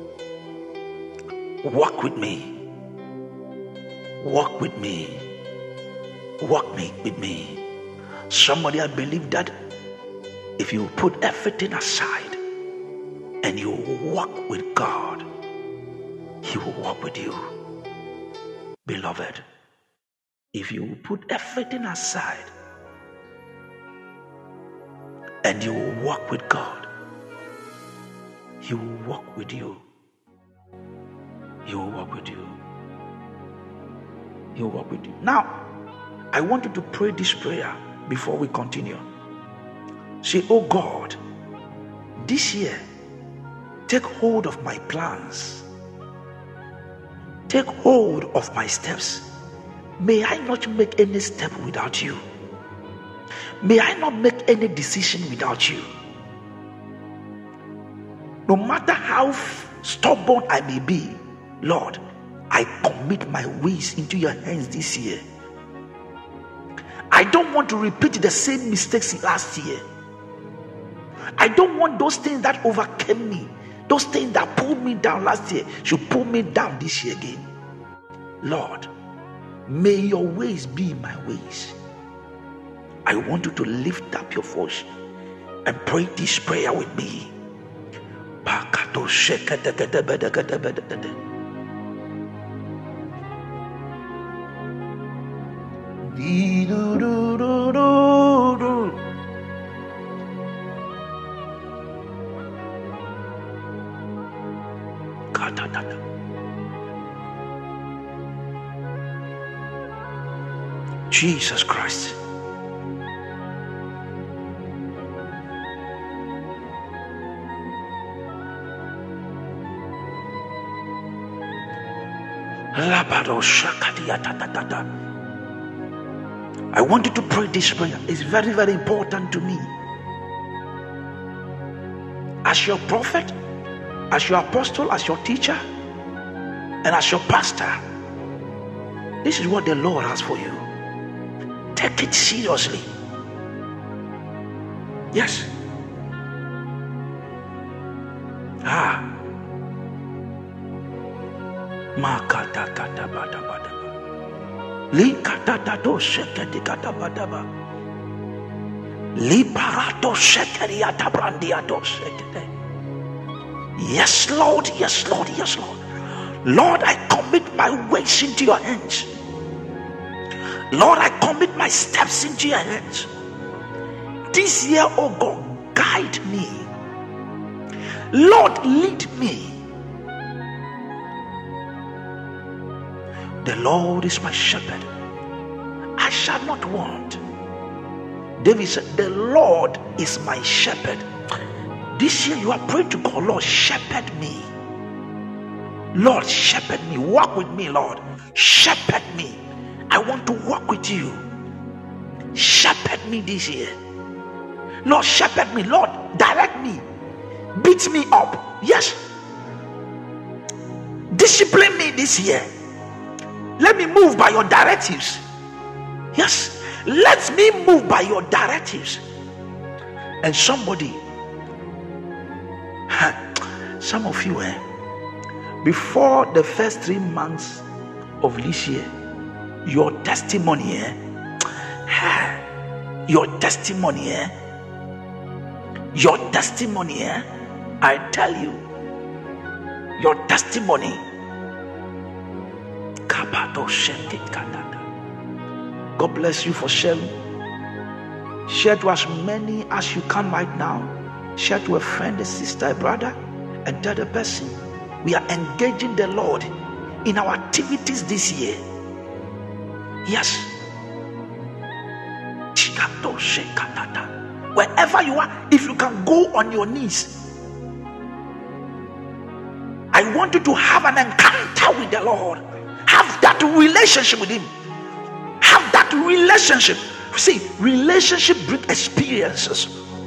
Walk with me. Walk with me. Walk me with me. Somebody, I believe that if you put everything aside and you walk with God, he will walk with you. Beloved, if you put everything aside and you walk with God, he will walk with you. He will walk with you. He will walk with you. Now, I want you to pray this prayer before we continue. Say, oh God, this year, take hold of my plans. Take hold of my steps. May I not make any step without you. May I not make any decision without you. No matter how stubborn I may be, Lord, I commit my ways into your hands this year. I don't want to repeat the same mistakes last year. I don't want those things that overcame me, those things that pulled me down last year, should pull me down this year again. Lord, may your ways be my ways. I want you to lift up your voice and pray this prayer with me. Jesus Christ. I want you to pray this prayer. It's very, very important to me. As your prophet, as your apostle, as your teacher, and as your pastor, this is what the Lord has for you. Take it seriously. Yes. Ah. Makata kata bada bada. Li kata dato sheketi kata bada ba. Li parato shekeri atabrandiato shekete. Yes, Lord, yes, Lord, yes, Lord. Lord, I commit my ways into your hands. Lord, I commit my steps into your hands. This year, oh God, guide me. Lord, lead me. The Lord is my shepherd. I shall not want. David said, the Lord is my shepherd. This year you are praying to God, Lord, shepherd me. Lord, shepherd me. Walk with me, Lord. Shepherd me. I want to walk with you. Shepherd me this year. Lord, shepherd me. Lord, direct me. Beat me up. Yes. Discipline me this year. Let me move by your directives. Yes. Let me move by your directives. And somebody, some of you, eh, before the first three months of this year, your testimony, eh, your testimony, eh, your testimony, eh, I tell you, your testimony. God bless you for sharing. Share to as many as you can right now. Share to a friend, a sister, a brother, and tell the person we are engaging the Lord in our activities this year. Yes. Wherever you are, if you can go on your knees, I want you to have an encounter with the Lord. Have that relationship with Him. Have that relationship. See, relationship brings experiences.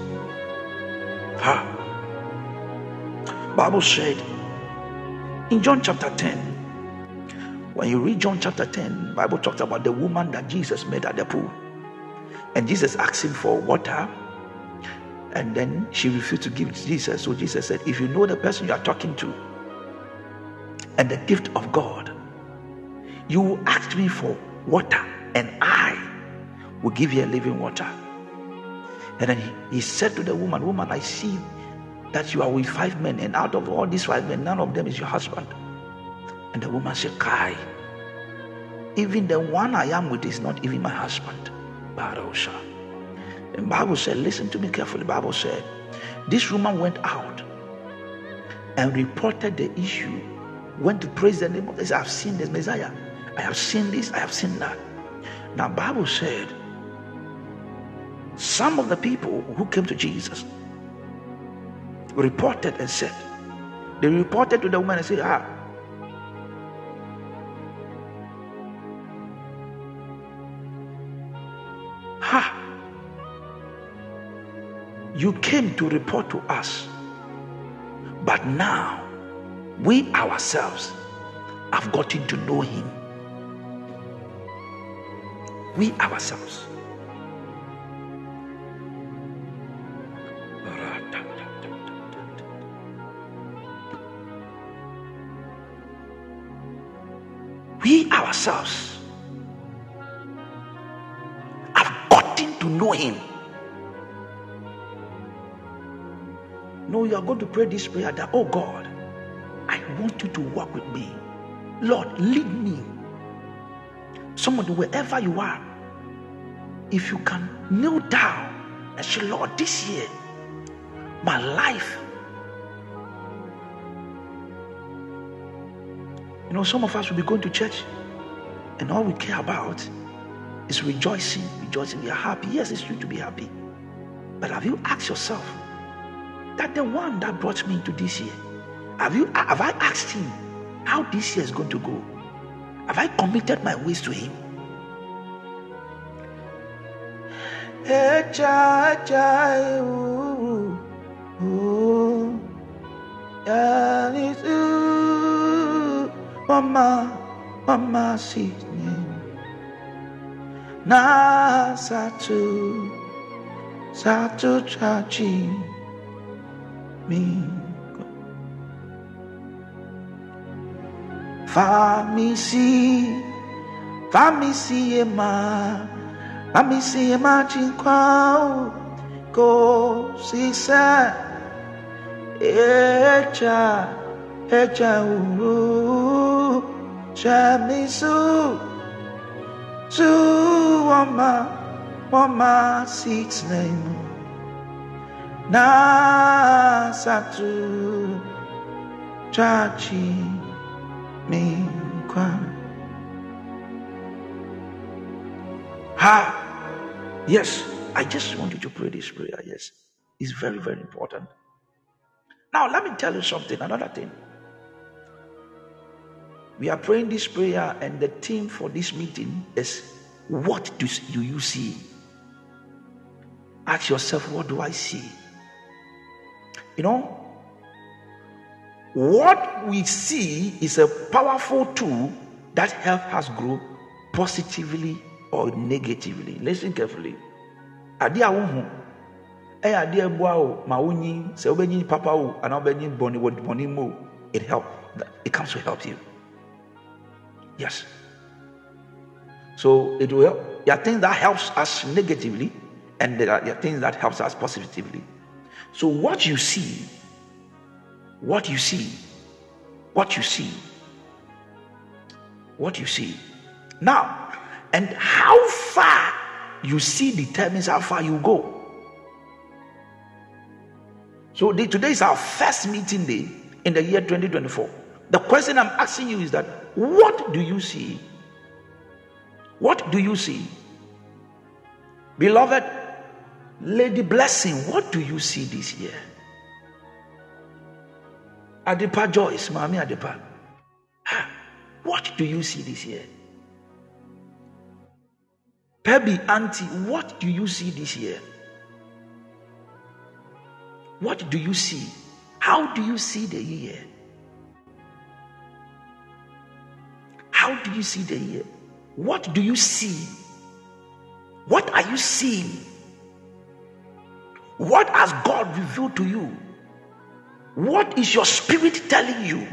Huh? Bible said in John chapter ten, when you read John chapter ten, Bible talks about the woman that Jesus met at the pool, and Jesus asked him for water, and then she refused to give Jesus. So Jesus said, if you know the person you are talking to and the gift of God, you will ask me for water, and I will give you a living water. And then he, he said to the woman, woman, I see that you are with five men, and out of all these five men, none of them is your husband. And the woman said, Kai, even the one I am with is not even my husband. Barosha. The Bible said, listen to me carefully. The Bible said, this woman went out and reported the issue, went to praise the name of this. I have seen this Messiah. I have seen this. I have seen that. Now, Bible said, some of the people who came to Jesus reported and said, they reported to the woman and said, ah, ha, you came to report to us, but now we ourselves have gotten to know him. We ourselves. We ourselves have gotten to know him. No, you are going to pray this prayer that, oh God, I want you to walk with me. Lord, lead me. Somebody, wherever you are, if you can kneel down and say, Lord, this year, my life. You know, some of us will be going to church and all we care about is rejoicing, rejoicing. We are happy. Yes, it's true to be happy. But have you asked yourself that the one that brought me into this year, have you have I asked him how this year is going to go? Have I committed my ways to him? Mama, mama, see na satu satu chachi me. Famisi, famisi ema, famisi ema chinkwao, go sisa, echa, echa uru, chamisu, su wama, wama six name, na satu, chachi. Me ha yes, I just want you to pray this prayer. Yes, it's very, very important. Now let me tell you something, another thing. We are praying this prayer, and the theme for this meeting is, what do, do you see? Ask yourself, what do I see? You know, what we see is a powerful tool that helps us grow positively or negatively. Listen carefully. Ade a wo hu e ade eboa o ma wonyi se obenyi papa o ana obenyi boni boni mo, it help. It comes to help you. Yes. So it will help. There are things that helps us negatively, and there are, there are things that helps us positively. So what you see What you see, what you see, what you see. Now, and how far you see determines how far you go. So the, today is our first meeting day in the year twenty twenty-four. The question I'm asking you is that, what do you see? What do you see? Beloved Lady Blessing, what do you see this year? Adepa Joyce, Mami Adepa, what do you see this year? Pebby Auntie, what do you see this year? What do you see? How do you see the year? How do you see the year? What do you see? What are you seeing? What has God revealed to you? What is your spirit telling you?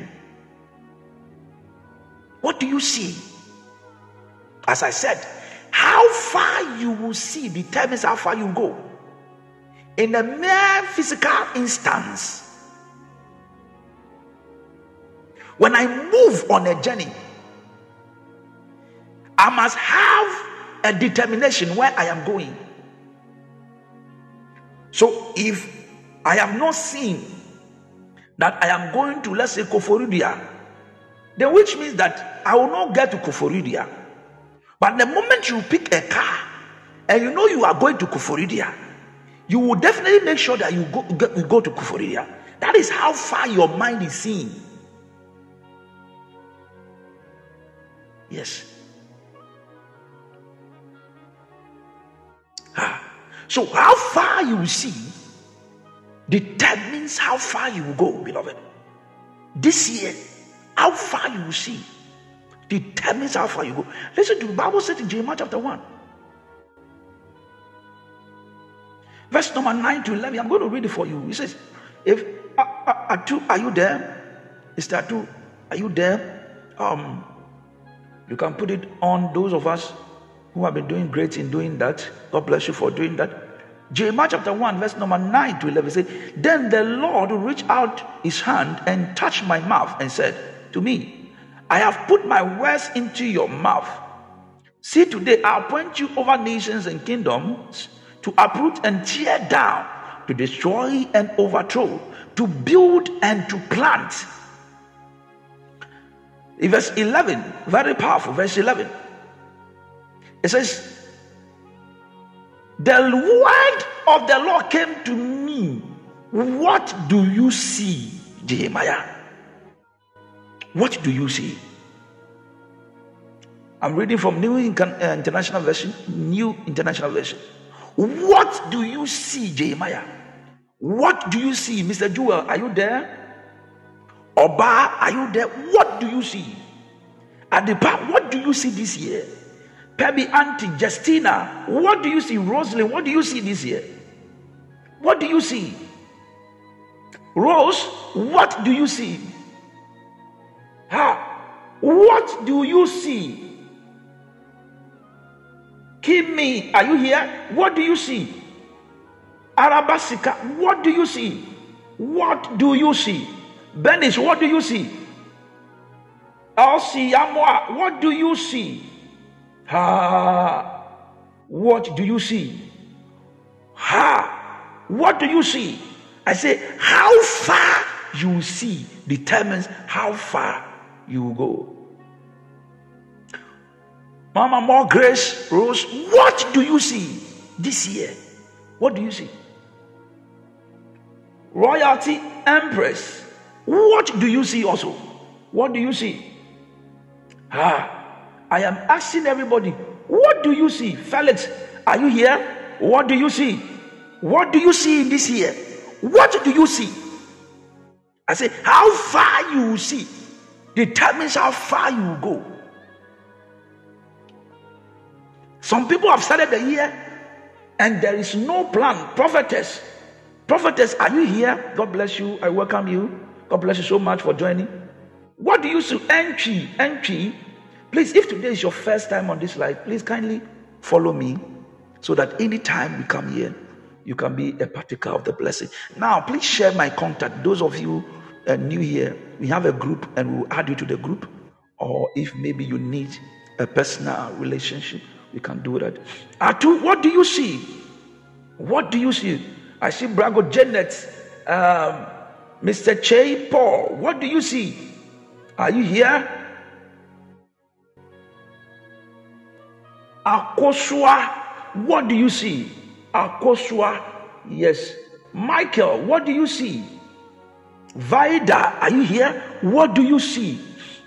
What do you see? As I said, how far you will see determines how far you go. In a mere physical instance, when I move on a journey, I must have a determination where I am going. So if I have not seen that I am going to, let's say, Koforidia, then which means that I will not get to Koforidia. But the moment you pick a car and you know you are going to Koforidia, you will definitely make sure that you go, you go to Koforidia. That is how far your mind is seeing. Yes. Ah. So how far you see determines how far you will go, beloved. This year, how far you will see determines how far you go. Listen to the Bible said in Jeremiah chapter one, verse number nine to eleven. I'm going to read it for you. It says, "If uh, uh, Atu, are you there? Is that Atu? Are you there? Um, you can put it on those of us who have been doing great in doing that. God bless you for doing that." Jeremiah chapter one, verse number nine to eleven says, "Then the Lord reached out his hand and touched my mouth and said to me, I have put my words into your mouth. See, today I appoint you over nations and kingdoms to uproot and tear down, to destroy and overthrow, to build and to plant." In verse eleven, very powerful, verse eleven. It says, "The word of the Lord came to me. What do you see, Jeremiah? What do you see?" I'm reading from New International Version. New International Version. What do you see, Jeremiah? What do you see? Mister Jewel, are you there? Oba, are you there? What do you see? Adepa, what do you see this year? Pebby Auntie, Justina, what do you see? Rosalind, what do you see this year? What do you see? Rose, what do you see? Ha, What do you see? Kimi, are you here? What do you see? Arabasika, what do you see? What do you see? Benis, what do you see? Elsie Yamoa, what do you see? Ha, what do you see? Ha, what do you see? I say, how far you see determines how far you will go. Mama More Grace Rose, what do you see this year? What do you see? Royalty Empress, what do you see also? What do you see? Ah, I am asking everybody, what do you see? Felix, are you here? What do you see? What do you see in this year? What do you see? I say, how far you will see determines how far you will go. Some people have started the year and there is no plan. Prophetess, prophetess, are you here? God bless you. I welcome you. God bless you so much for joining. What do you see? Entry, entry. Please, if today is your first time on this live, please kindly follow me so that anytime we come here, you can be a partaker of the blessing. Now, please share my contact. Those of you uh, new here, we have a group and we'll add you to the group. Or if maybe you need a personal relationship, we can do that. Atu, what do you see? What do you see? I see Brago Janet, um, Mister Che Paul. What do you see? Are you here? Akosua, what do you see? Akosua, yes. Michael, what do you see? Vida, are you here? What do you see?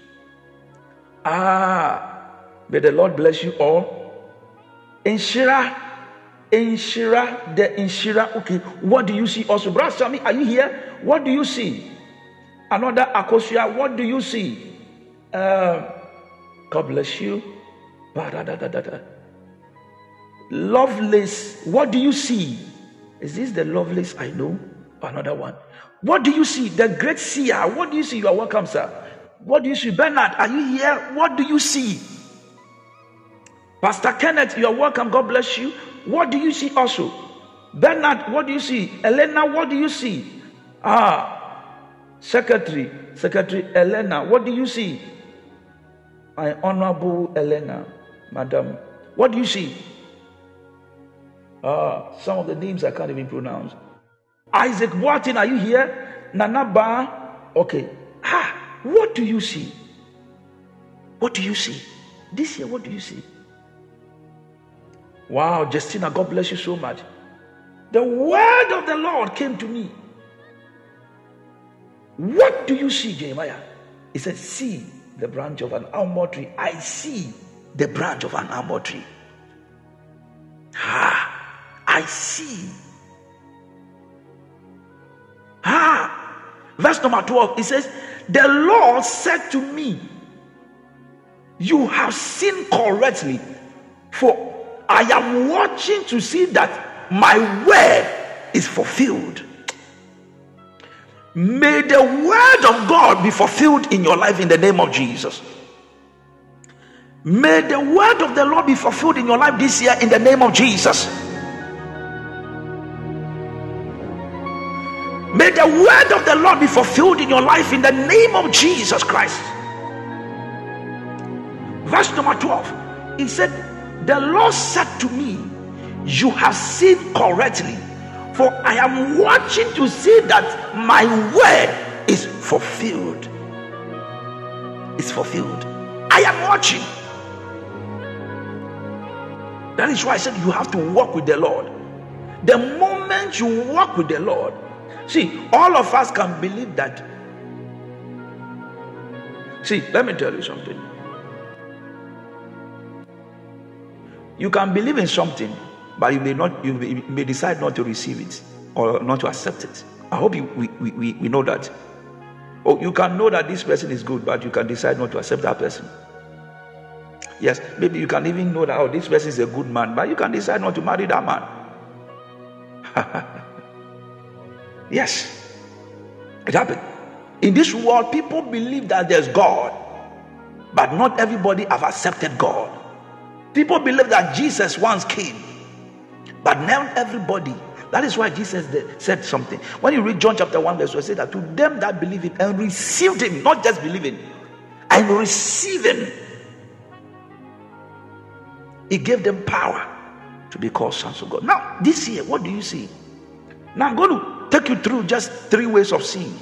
Ah, may the Lord bless you all. Inshira, Inshira, the Inshira, okay. What do you see also? Brother Sami, are you here? What do you see? Another Akosua, what do you see? Uh, God bless you. Lovelace, what do you see? Is this the Lovelace I know? Another one. What do you see? The great seer, what do you see? You are welcome, sir. What do you see? Bernard, are you here? What do you see? Pastor Kenneth, you are welcome. God bless you. What do you see also? Bernard, what do you see? Elena, what do you see? Ah, Secretary, Secretary Elena, what do you see? My Honorable Elena, Madam, what do you see? Ah, some of the names I can't even pronounce. Isaac Boatin, are you here? Nanaba, okay. Ah, what do you see? What do you see? This year, what do you see? Wow, Justina, God bless you so much. The word of the Lord came to me. What do you see, Jeremiah? He said, see the branch of an almond tree. I see the branch of an almond tree. Ah, I see. Ah, verse number twelve, it says, the Lord said to me, you have seen correctly, for I am watching to see that my word is fulfilled. May the word of God be fulfilled in your life in the name of Jesus. May the word of the Lord be fulfilled in your life this year in the name of Jesus. May the word of the Lord be fulfilled in your life in the name of Jesus Christ. Verse number twelve, he said, the Lord said to me, you have seen correctly, for I am watching to see that my word is fulfilled. It's fulfilled. I am watching. That is why I said you have to walk with the Lord. The moment you walk with the Lord, see, all of us can believe that. See, let me tell you something. You can believe in something, but you may not. You may, you may decide not to receive it or not to accept it. I hope you, we, we, we know that. Oh, you can know that this person is good, but you can decide not to accept that person. Yes, maybe you can even know that, oh, this person is a good man, but you can decide not to marry that man. Yes, it happened. In this world, people believe that there's God, but not everybody have accepted God. People believe that Jesus once came, but not everybody. That is why Jesus said something. When you read John chapter one verse two, it said that to them that believe him and received him, not just believe him, and receive him, he gave them power to be called sons of God. Now, this year, what do you see? Now, I'm going to take you through just three ways of seeing.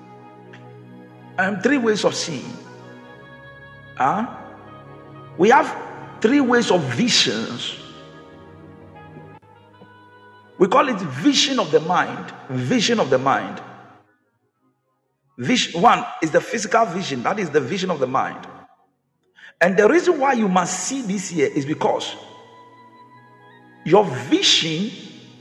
Um, three ways of seeing. Huh? We have three ways of visions. We call it vision of the mind. Vision of the mind. Vision, one is the physical vision. That is the vision of the mind. And the reason why you must see this year is because your vision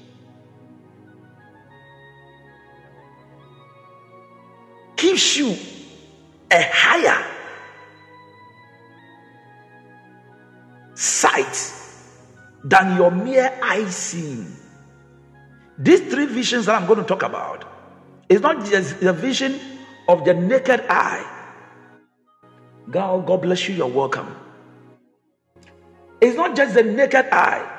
gives you a higher sight than your mere eye seeing. These three visions that I'm going to talk about is not just the vision of the naked eye. God, God bless you, you're welcome. It's not just the naked eye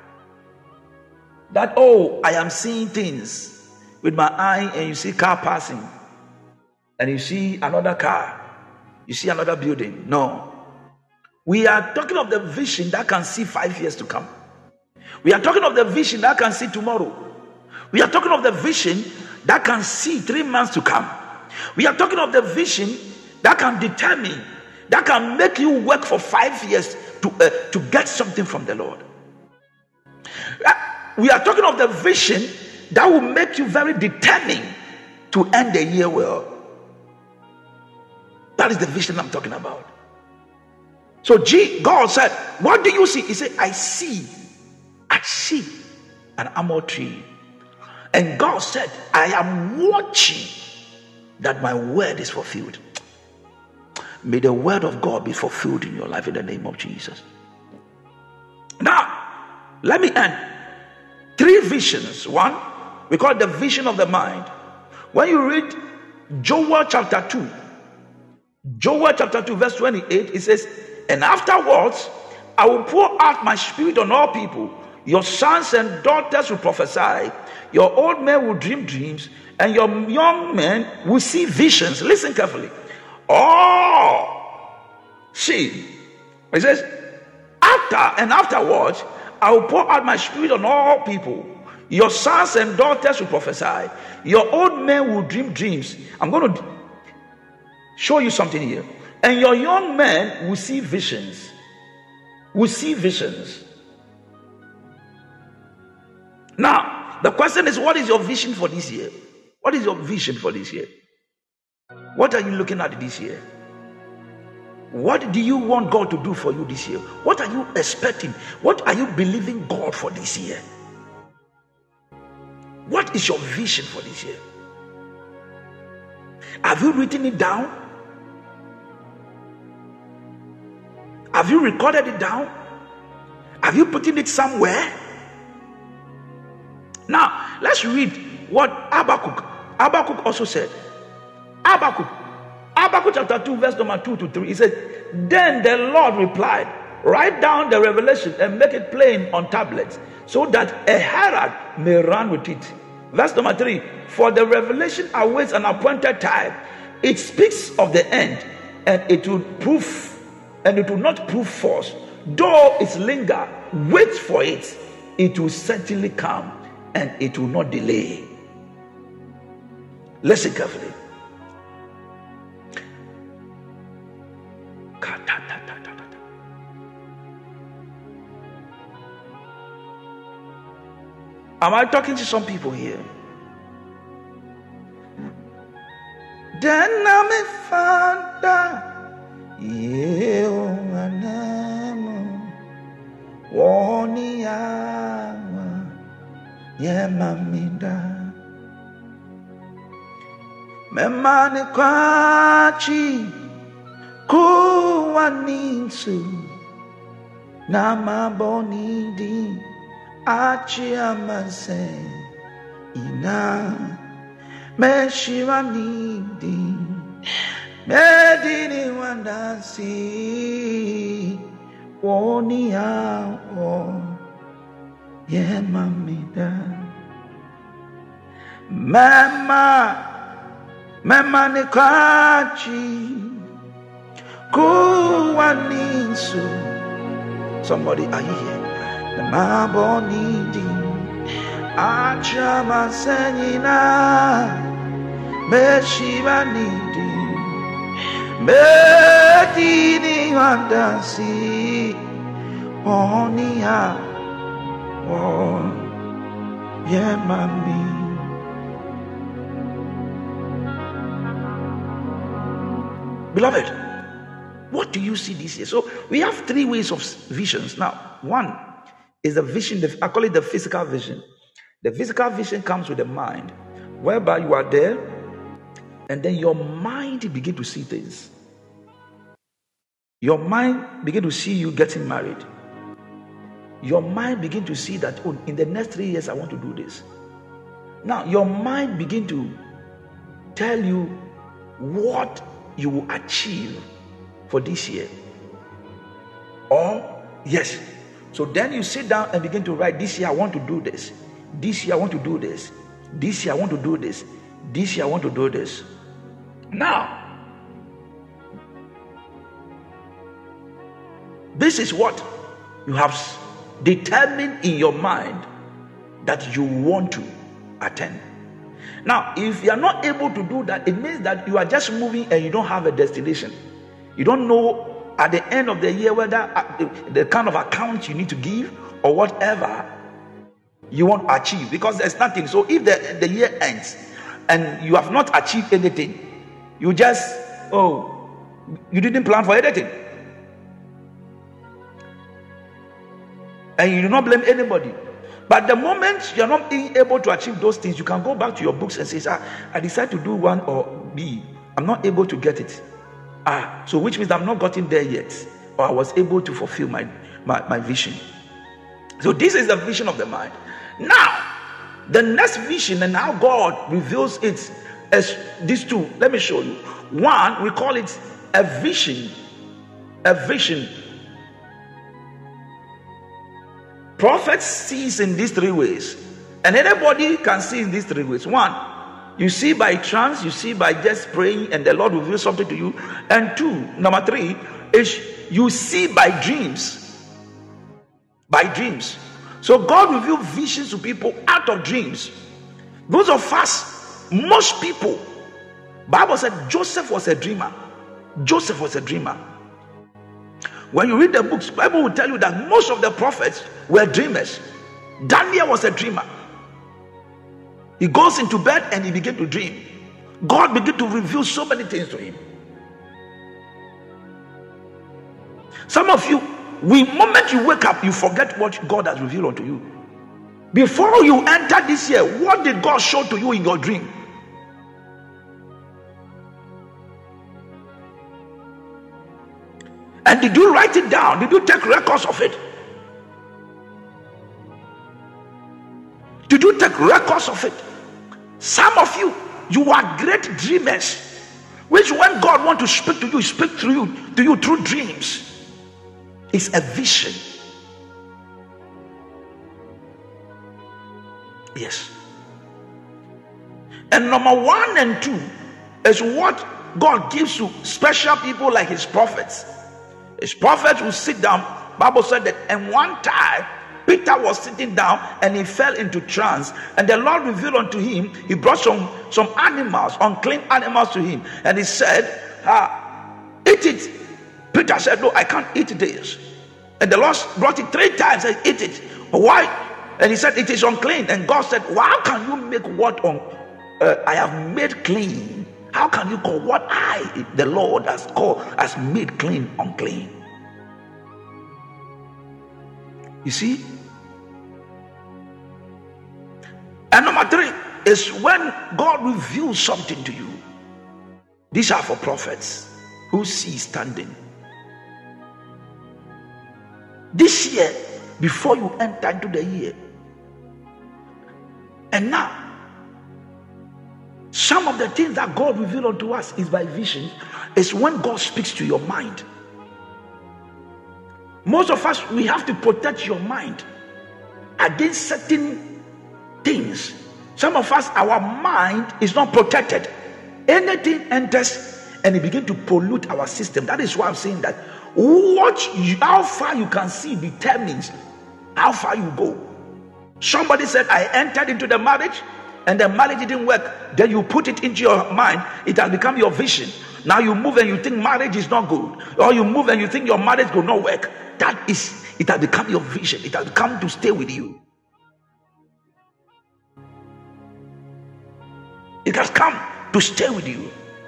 that, oh, I am seeing things with my eye, and you see car passing, and you see another car, you see another building. No. We are talking of the vision that can see five years to come. We are talking of the vision that can see tomorrow. We are talking of the vision that can see three months to come. We are talking of the vision that can determine, that can make you work for five years to, uh, to get something from the Lord. Uh, we are talking of the vision that will make you very determined to end the year well. That is the vision I'm talking about. So G, God said, what do you see? He said, I see, I see an almond tree. And God said, I am watching that my word is fulfilled. May the word of God be fulfilled in your life in the name of Jesus. Now, let me end. Three visions. One, we call it the vision of the mind. When you read Joel chapter two, Joel chapter two verse twenty-eight, it says, and afterwards, I will pour out my spirit on all people. Your sons and daughters will prophesy. Your old men will dream dreams, and your young men will see visions. Listen carefully. Oh, see, it says, after and afterwards, I will pour out my spirit on all people. Your sons and daughters will prophesy. Your old men will dream dreams. I'm going to show you something here. And your young men will see visions. Will see visions. Now, the question is, what is your vision for this year? What is your vision for this year? What are you looking at this year? What do you want God to do for you this year? What are you expecting? What are you believing God for this year? What is your vision for this year? Have you written it down? Have you recorded it down? Have you put it somewhere? Now, let's read what Habakkuk, Habakkuk also said. Habakkuk, Habakkuk chapter two, verse number two to three. He said, then the Lord replied, write down the revelation and make it plain on tablets, so that a herald may run with it. Verse number three, for the revelation awaits an appointed time. It speaks of the end, and it will prove, and it will not prove false. Though it linger, wait for it. It will certainly come, and it will not delay. Listen carefully. Am I talking to some people here? Then I'm a father. You yeah, mamida. Memane kwachi kuwaninsu nama bonidi achi amase ina meshiranidi Medini wandasi wonia o ye mamida mama mama ne kachi kuwanisu. Somebody are you here? The mabonidi achama senina meshiba nidi medini wandasi onia oh yeah mami. Beloved, what do you see this year? So we have three ways of visions. Now, one is the vision, I call it the physical vision. The physical vision comes with the mind, whereby you are there, and then your mind begin to see things. Your mind begin to see you getting married. Your mind begin to see that, oh, in the next three years, I want to do this. Now, your mind begin to tell you what you will achieve for this year. Or, yes. So then you sit down and begin to write, this year I want to do this. This year I want to do this. This year I want to do this. This year I want to do this. Now, this is what you have determined in your mind that you want to attain. Now, if you are not able to do that, it means that you are just moving and you don't have a destination. You don't know at the end of the year whether the kind of account you need to give or whatever you want to achieve, because there's nothing. So if the, the year ends and you have not achieved anything, you just, oh, you didn't plan for anything. And you do not blame anybody. But the moment you're not being able to achieve those things, you can go back to your books and say, ah, I decided to do one or B. I'm not able to get it. Ah, so which means I'm not gotten there yet. Or I was able to fulfill my, my, my vision. So this is the vision of the mind. Now, the next vision and how God reveals it as these two. Let me show you. One, we call it a vision. A vision. Prophet sees in these three ways, and anybody can see in these three ways. One, you see by trance, you see by just praying and the Lord will reveal something to you. And two, number three, is you see by dreams. By dreams. So God reveals visions to people out of dreams. Those of us, most people, Bible said Joseph was a dreamer. Joseph was a dreamer. When you read the books, Bible will tell you that most of the prophets were dreamers. Daniel was a dreamer. He goes into bed and he began to dream. God began to reveal so many things to him. Some of you, the moment you wake up, you forget what God has revealed unto you. Before you enter this year, what did God show to you in your dream? And did you write it down? Did you take records of it? Did you take records of it? Some of you, you are great dreamers, which when God wants to speak to you, speak through you, to you through dreams. It's a vision. Yes. And number one and two is what God gives to special people like his prophets. His prophets will sit down. Bible said that, and one time Peter was sitting down and he fell into trance, and the Lord revealed unto him. He brought some some animals, unclean animals to him, and he said, ah, eat it. Peter said, no, I can't eat this. And the Lord brought it three times and eat it. Why? And he said, it is unclean. And God said, well, how can you make what un, uh, I have made clean? How can you call what I, the Lord, has called, has made clean, unclean? You see? And number three is when God reveals something to you. These are for prophets who see standing. This year, before you enter into the year, and now, Some of the things that God revealed unto us is by vision. It's when God speaks to your mind. Most of us, we have to protect your mind against certain things. Some of us, our mind is not protected. Anything enters and it begins to pollute our system. That is why I'm saying that what you, how far you can see determines how far you go. Somebody said, I entered into the marriage and the marriage didn't work. Then you put it into your mind. It has become your vision. Now you move and you think marriage is not good. Or you move and you think your marriage will not work. That is, it has become your vision. It has come to stay with you. It has come to stay with you.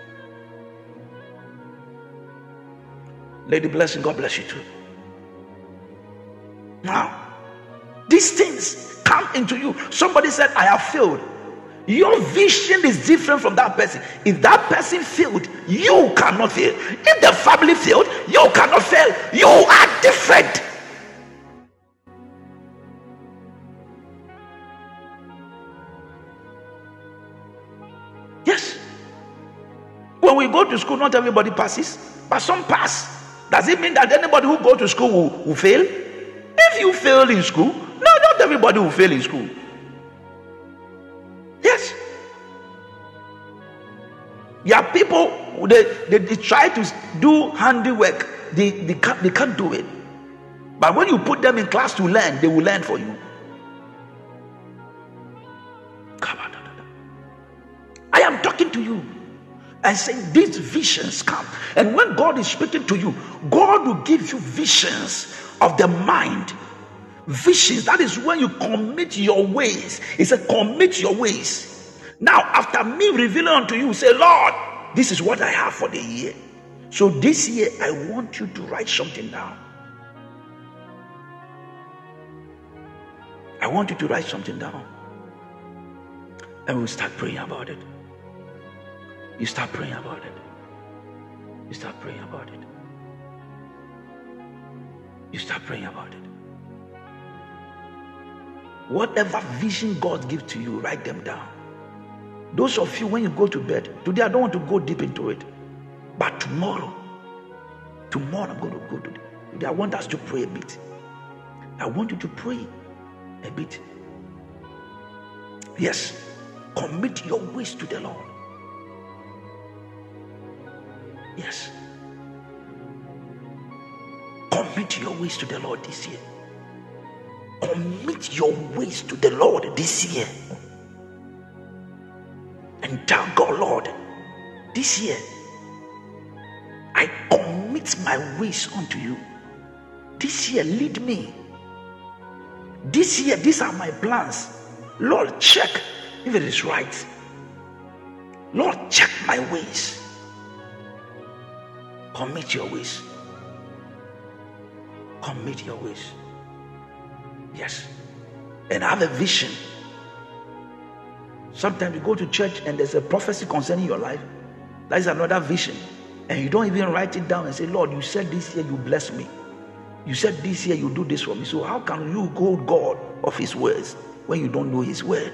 Lady Blessing, God bless you too. Now, these things come into you. Somebody said, I have failed. Your vision is different from that person. If that person failed, you cannot fail. If the family failed, you cannot fail. You are different. Yes. When we go to school, not everybody passes, but some pass. Does it mean that anybody who goes to school will, will fail? If you fail in school, no, not everybody will fail in school. Yes. There are people, they, they, they try to do handiwork, they, they, can't, they can't do it. But when you put them in class to learn, they will learn for you. I am talking to you and saying these visions come. And when God is speaking to you, God will give you visions of the mind. Visions, that is when you commit your ways. He said, commit your ways. Now, after me revealing unto you, say, Lord, this is what I have for the year. So this year, I want you to write something down. I want you to write something down. And we'll start praying about it. You start praying about it. You start praying about it. You start praying about it. Whatever vision God gives to you, write them down. Those of you, when you go to bed, today I don't want to go deep into it, but tomorrow, tomorrow I'm going to go to it. Today I want us to pray a bit. I want you to pray a bit. Yes, commit your ways to the Lord. Yes. Commit your ways to the Lord this year. Commit your ways to the Lord this year. And tell God, Lord, this year, I commit my ways unto you. This year, lead me. This year, these are my plans. Lord, check if it is right. Lord, check my ways. Commit your ways. Commit your ways. Yes. And have a vision. Sometimes you go to church and there's a prophecy concerning your life. That is another vision. And you don't even write it down and say, Lord, you said this year you bless me. You said this year you do this for me. So how can you hold God of his words when you don't know his word?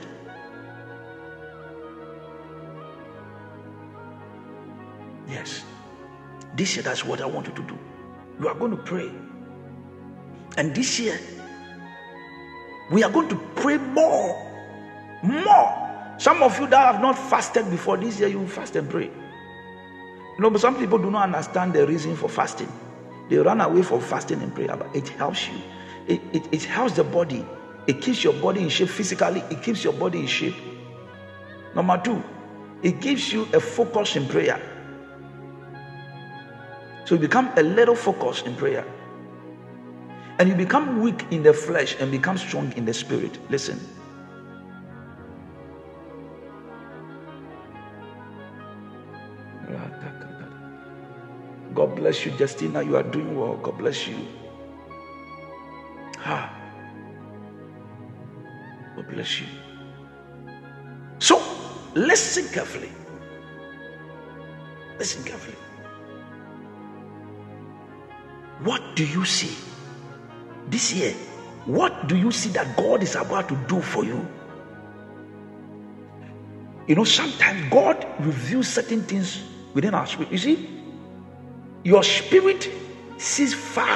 Yes. This year, that's what I want you to do. You are going to pray. And this year, we are going to pray more. More. Some of you that have not fasted before, this year you will fast and pray. You know, but some people do not understand the reason for fasting. They run away from fasting and prayer, but it helps you. It, it, it helps the body. It keeps your body in shape physically. It keeps your body in shape. Number two, it gives you a focus in prayer. So you become a little focused in prayer. And you become weak in the flesh and become strong in the spirit. Listen. God bless you, Justina. You are doing well. God bless you. Ha. God bless you. So, listen carefully. Listen carefully. What do you see this year? What do you see that God is about to do for you? You know, sometimes God reveals certain things within our spirit. You see, your spirit sees far.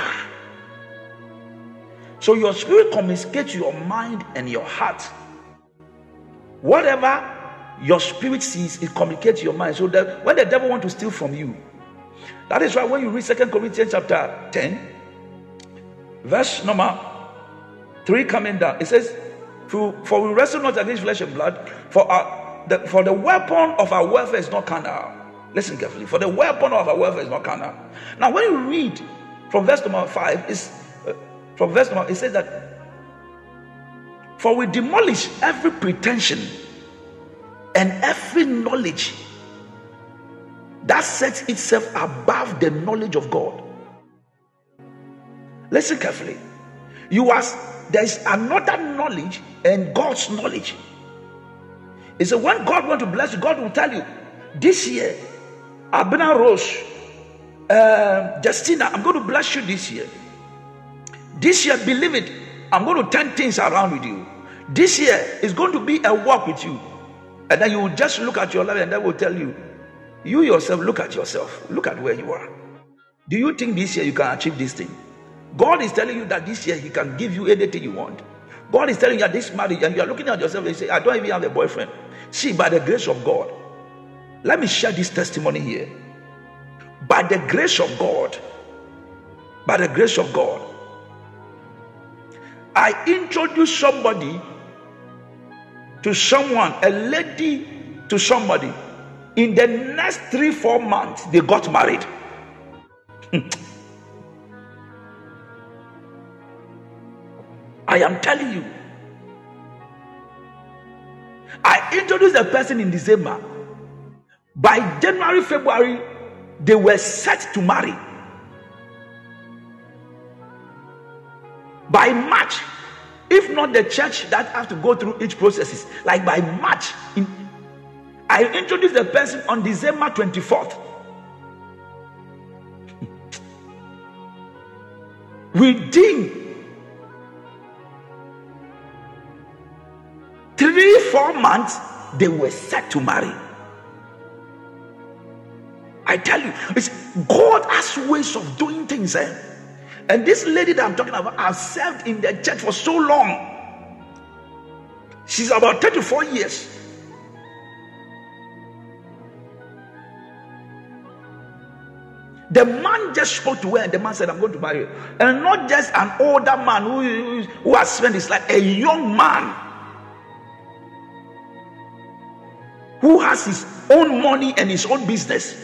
So your spirit communicates to your mind and your heart. Whatever your spirit sees, it communicates to your mind. So that when the devil wants to steal from you, that is why when you read Second Corinthians chapter ten, verse number three coming down, it says, For, for we wrestle not against flesh and blood, for our, the, for the weapon of our warfare is not carnal. Listen carefully. For the weapon of our warfare is not carnal. Now, when you read from verse number five, is uh, from verse number, it says that, for we demolish every pretension and every knowledge that sets itself above the knowledge of God. Listen carefully. You are there is another knowledge and God's knowledge. It's a when God wants to bless you, God will tell you, this year, Abena Rose, uh, Justina, I'm going to bless you this year. This year, believe it, I'm going to turn things around with you. This year is going to be a walk with you. And then you will just look at your life and that will tell you, you yourself, look at yourself. Look at where you are. Do you think this year you can achieve this thing? God is telling you that this year He can give you anything you want. God is telling you that this marriage, and you are looking at yourself and you say, I don't even have a boyfriend. See, by the grace of God, let me share this testimony here. By the grace of God, by the grace of God, I introduced somebody to someone, a lady to somebody. In the next three, four months, they got married. I am telling you. I introduced a person in December. By January, February, they were set to marry. By March, if not the church that has to go through each processes, like by March, in, I introduced the person on December twenty-fourth. Within three, four months, they were set to marry. I tell you, it's, God has ways of doing things. Eh? And this lady that I'm talking about has served in the church for so long. She's about thirty-four years. The man just spoke to her and the man said, I'm going to marry you. And not just an older man who, who has spent his life, a young man who has his own money and his own business.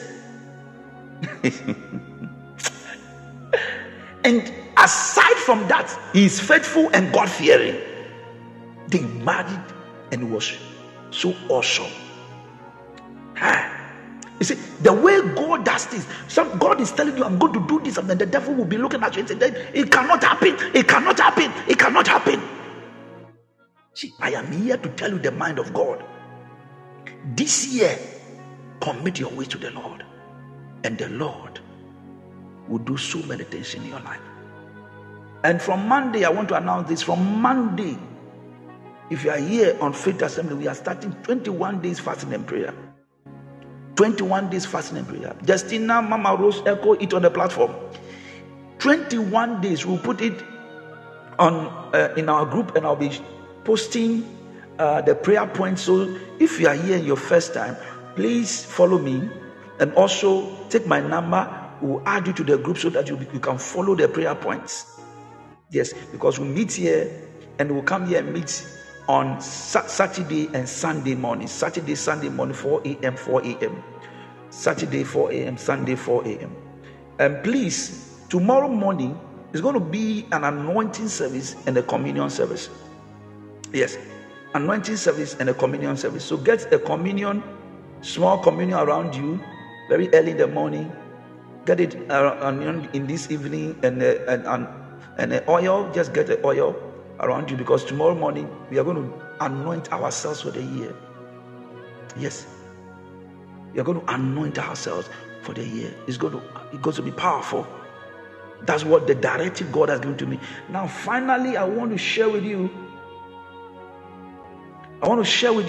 And aside from that, he is faithful and God-fearing. They married and it was so awesome. Ah. You see, the way God does this, some God is telling you, I'm going to do this, and then the devil will be looking at you and saying, it cannot happen, it cannot happen, it cannot happen. See, I am here to tell you the mind of God. This year, commit your way to the Lord, and the Lord will do so many things in your life. And from Monday, I want to announce this. From Monday, if you are here on Faith Assembly, we are starting twenty-one days fasting and prayer. twenty-one days fasting and prayer. Justina, Mama Rose, echo it on the platform. twenty-one days. We'll put it on uh, in our group, and I'll be posting uh, the prayer points. So if you are here your first time, please follow me, and also take my number. We'll add you to the group so that you, you can follow the prayer points. Yes, because we meet here and we'll come here and meet on sa- Saturday and Sunday morning. Saturday, Sunday morning, four a.m., four a.m. Saturday, four a.m., Sunday, four a.m. And please, tomorrow morning is going to be an anointing service and a communion service. Yes, anointing service and a communion service. So get a communion, small communion around you, very early in the morning. Get it uh, in this evening, and uh, and and, and uh, oil. Just get the oil around you, because tomorrow morning we are going to anoint ourselves for the year. Yes, we are going to anoint ourselves for the year. It's going to it's going to be powerful. That's what the directive God has given to me. Now, finally, I want to share with you. I want to share with you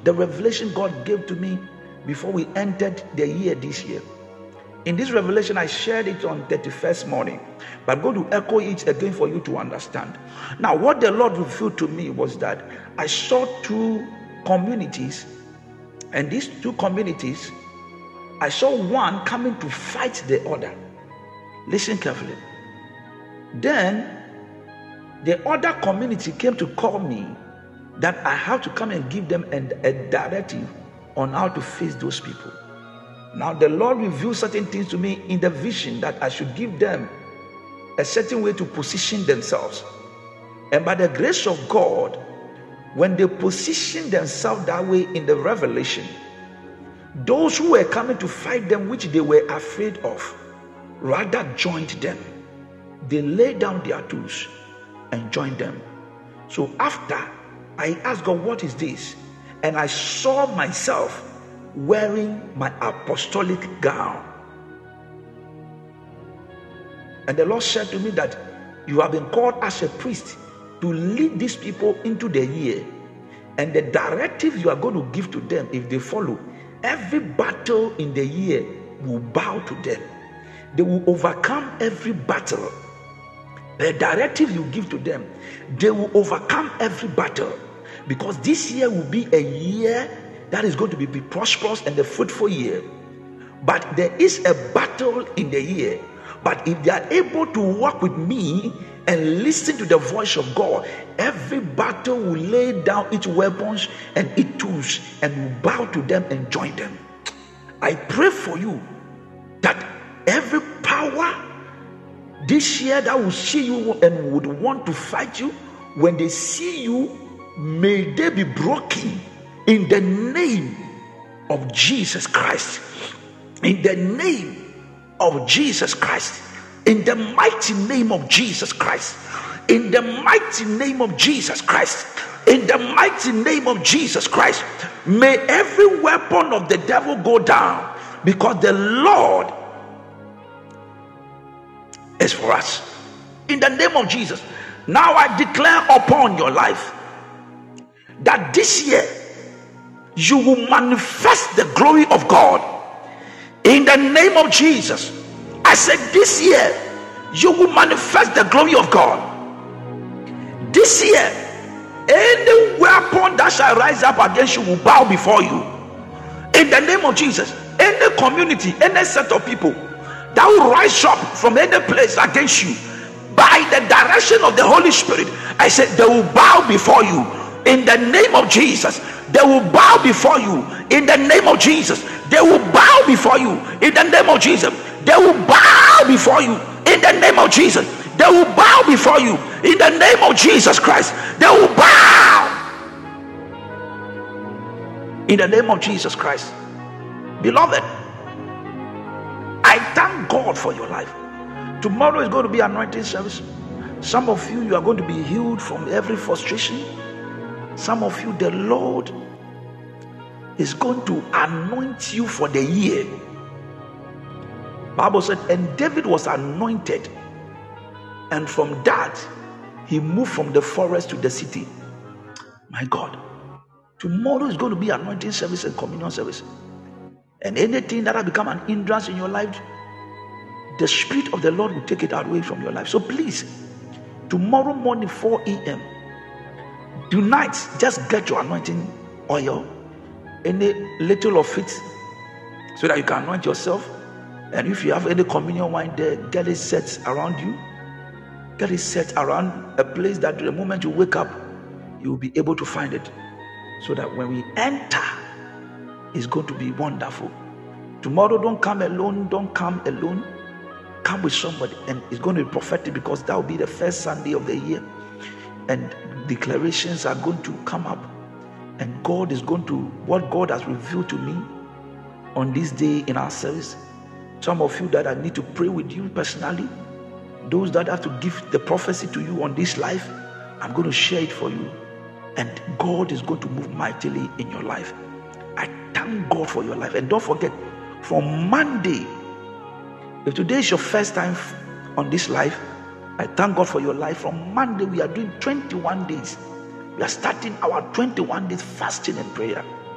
the revelation God gave to me before we entered the year this year. In this revelation, I shared it on thirty-first morning, but I'm going to echo it again for you to understand. Now, what the Lord revealed to me was that I saw two communities, and these two communities, I saw one coming to fight the other. Listen carefully. Then, the other community came to call me that I have to come and give them a, a directive on how to face those people. Now, the Lord revealed certain things to me in the vision that I should give them a certain way to position themselves. And by the grace of God, when they position themselves that way in the revelation, those who were coming to fight them, which they were afraid of, rather joined them. They laid down their tools and joined them. So after I asked God, what is this? And I saw myself wearing my apostolic gown. And the Lord said to me that you have been called as a priest to lead these people into the year. And the directive you are going to give to them, if they follow, every battle in the year will bow to them. They will overcome every battle. The directive you give to them, they will overcome every battle. Because this year will be a year that is going to be, be prosperous and a fruitful year. But there is a battle in the year. But if they are able to walk with me and listen to the voice of God, every battle will lay down its weapons and its tools and will bow to them and join them. I pray for you that every power this year that will see you and would want to fight you, when they see you, may they be broken in the name of Jesus Christ. In the name of Jesus Christ. In the mighty name of Jesus Christ. In the mighty name of Jesus Christ. In the mighty name of Jesus Christ. May every weapon of the devil go down, because the Lord is for us. In the name of Jesus. Now I declare upon your life that this year you will manifest the glory of God. In the name of Jesus. I said this year you will manifest the glory of God. This year any weapon that shall rise up against you will bow before you. In the name of Jesus. Any community, any set of people that will rise up from any place against you, by the direction of the Holy Spirit, I said they will bow before you. In the name of Jesus, they will bow before you. In the name of Jesus, they will bow before you. In the name of Jesus, they will bow before you. In the name of Jesus, they will bow before you. In the name of Jesus Christ, they will bow. In the name of Jesus Christ. Beloved, I thank God for your life. Tomorrow is going to be anointing service. Some of you, you are going to be healed from every frustration. Some of you, the Lord is going to anoint you for the year. Bible said, and David was anointed, and from that he moved from the forest to the city. My God, tomorrow is going to be anointing service and communion service. And anything that has become an hindrance in your life, the Spirit of the Lord will take it away from your life. So please, tomorrow morning four a.m. tonight, just get your anointing oil, any little of it, so that you can anoint yourself. And if you have any communion wine there, get it set around you. Get it set around a place that the moment you wake up, you will be able to find it. So that when we enter, it's going to be wonderful. Tomorrow, don't come alone. Don't come alone. Come with somebody. And it's going to be prophetic, because that will be the first Sunday of the year. And declarations are going to come up. And God is going to, what God has revealed to me on this day in our service. Some of you that I need to pray with you personally. Those that have to give the prophecy to you on this life, I'm going to share it for you. And God is going to move mightily in your life. I thank God for your life. And don't forget, from Monday, if today is your first time on this life, I thank God for your life. From Monday, we are doing twenty-one days. We are starting our twenty-one days fasting and prayer.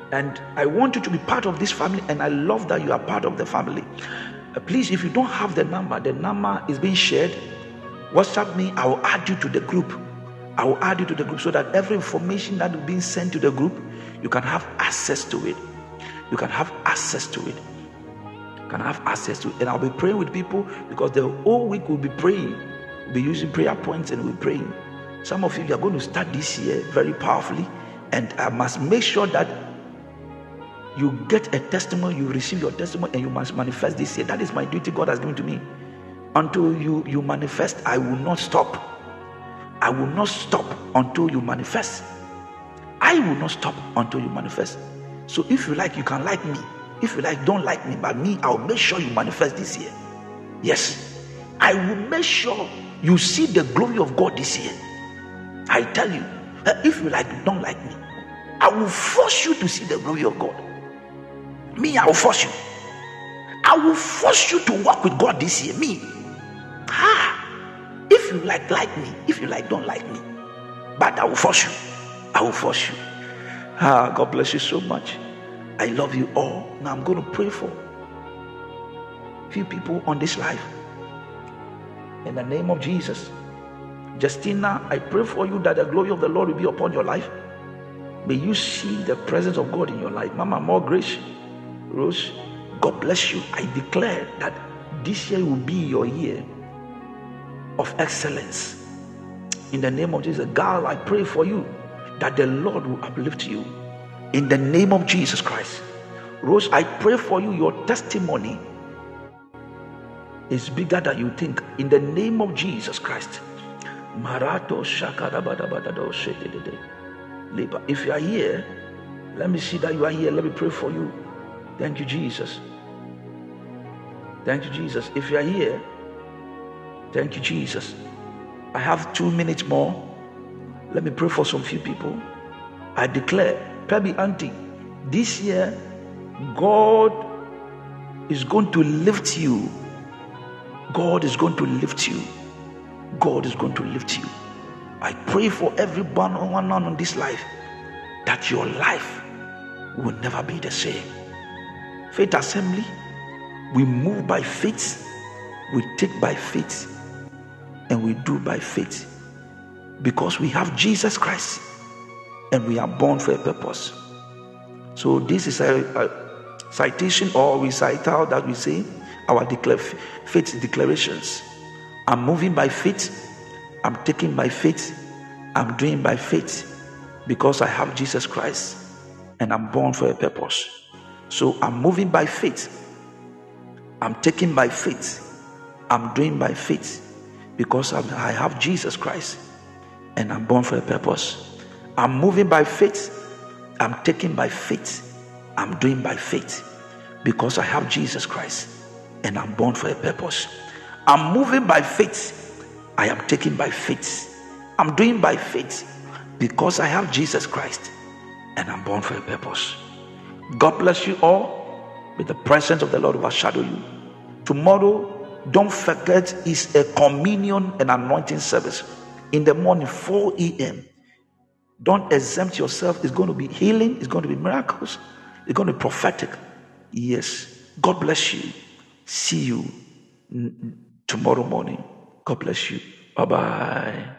And I want you to be part of this family, and I love that you are part of the family. Uh, please, if you don't have the number, the number is being shared. WhatsApp me, I will add you to the group. I will add you to the group so that every information that is being sent to the group, you can have access to it. You can have access to it. You can have access to it. And I'll be praying with people, because the whole week we'll be praying. We'll be using prayer points and we'll be praying. Some of you are going to start this year very powerfully, and I must make sure that you get a testimony, you receive your testimony, and you must manifest this year. That is my duty God has given to me. Until you, you manifest, I will not stop. I will not stop until you manifest. I will not stop until you manifest. So if you like, you can like me. If you like, don't like me. But me, I'll make sure you manifest this year. Yes. I will make sure you see the glory of God this year. I tell you, if you like, don't like me, I will force you to see the glory of God. Me, I will force you. I will force you to walk with God this year. Me. Ah. If you like, like me. If you like, don't like me. But I will force you. I will force you. Ah, God bless you so much. I love you all. Now I'm going to pray for a few people on this life. In the name of Jesus. Justina, I pray for you that the glory of the Lord will be upon your life. May you see the presence of God in your life. Mama, more grace. Rose, God bless you. I declare that this year will be your year of excellence. In the name of Jesus. God, I pray for you that the Lord will uplift you. In the name of Jesus Christ. Rose, I pray for you, your testimony is bigger than you think. In the name of Jesus Christ. If you are here, let me see that you are here. Let me pray for you. Thank you, Jesus. Thank you, Jesus. If you are here, thank you, Jesus. I have two minutes more. Let me pray for some few people. I declare, Pebi Auntie, this year, God is going to lift you. God is going to lift you. God is going to lift you. I pray for everyone on this life that your life will never be the same. Faith Assembly, we move by faith, we take by faith, and we do by faith, because we have Jesus Christ and we are born for a purpose. So this is a, a citation or recital that we say, our declare, faith declarations. I'm moving by faith, I'm taking by faith, I'm doing by faith, because I have Jesus Christ and I'm born for a purpose. So I'm moving by faith, I'm taking by faith, I'm doing by faith, because I'm, I have Jesus Christ and I'm born for a purpose. I'm moving by faith, I'm taking by faith, I'm doing by faith, because I have Jesus Christ and I'm born for a purpose. I'm moving by faith, I am taking by faith, I'm doing by faith, because I have Jesus Christ and I'm born for a purpose. God bless you all. May the presence of the Lord overshadow you. Tomorrow, don't forget, is a communion and anointing service in the morning, four a.m. Don't exempt yourself. It's going to be healing, it's going to be miracles, it's going to be prophetic. Yes. God bless you. See you tomorrow morning. God bless you. Bye bye.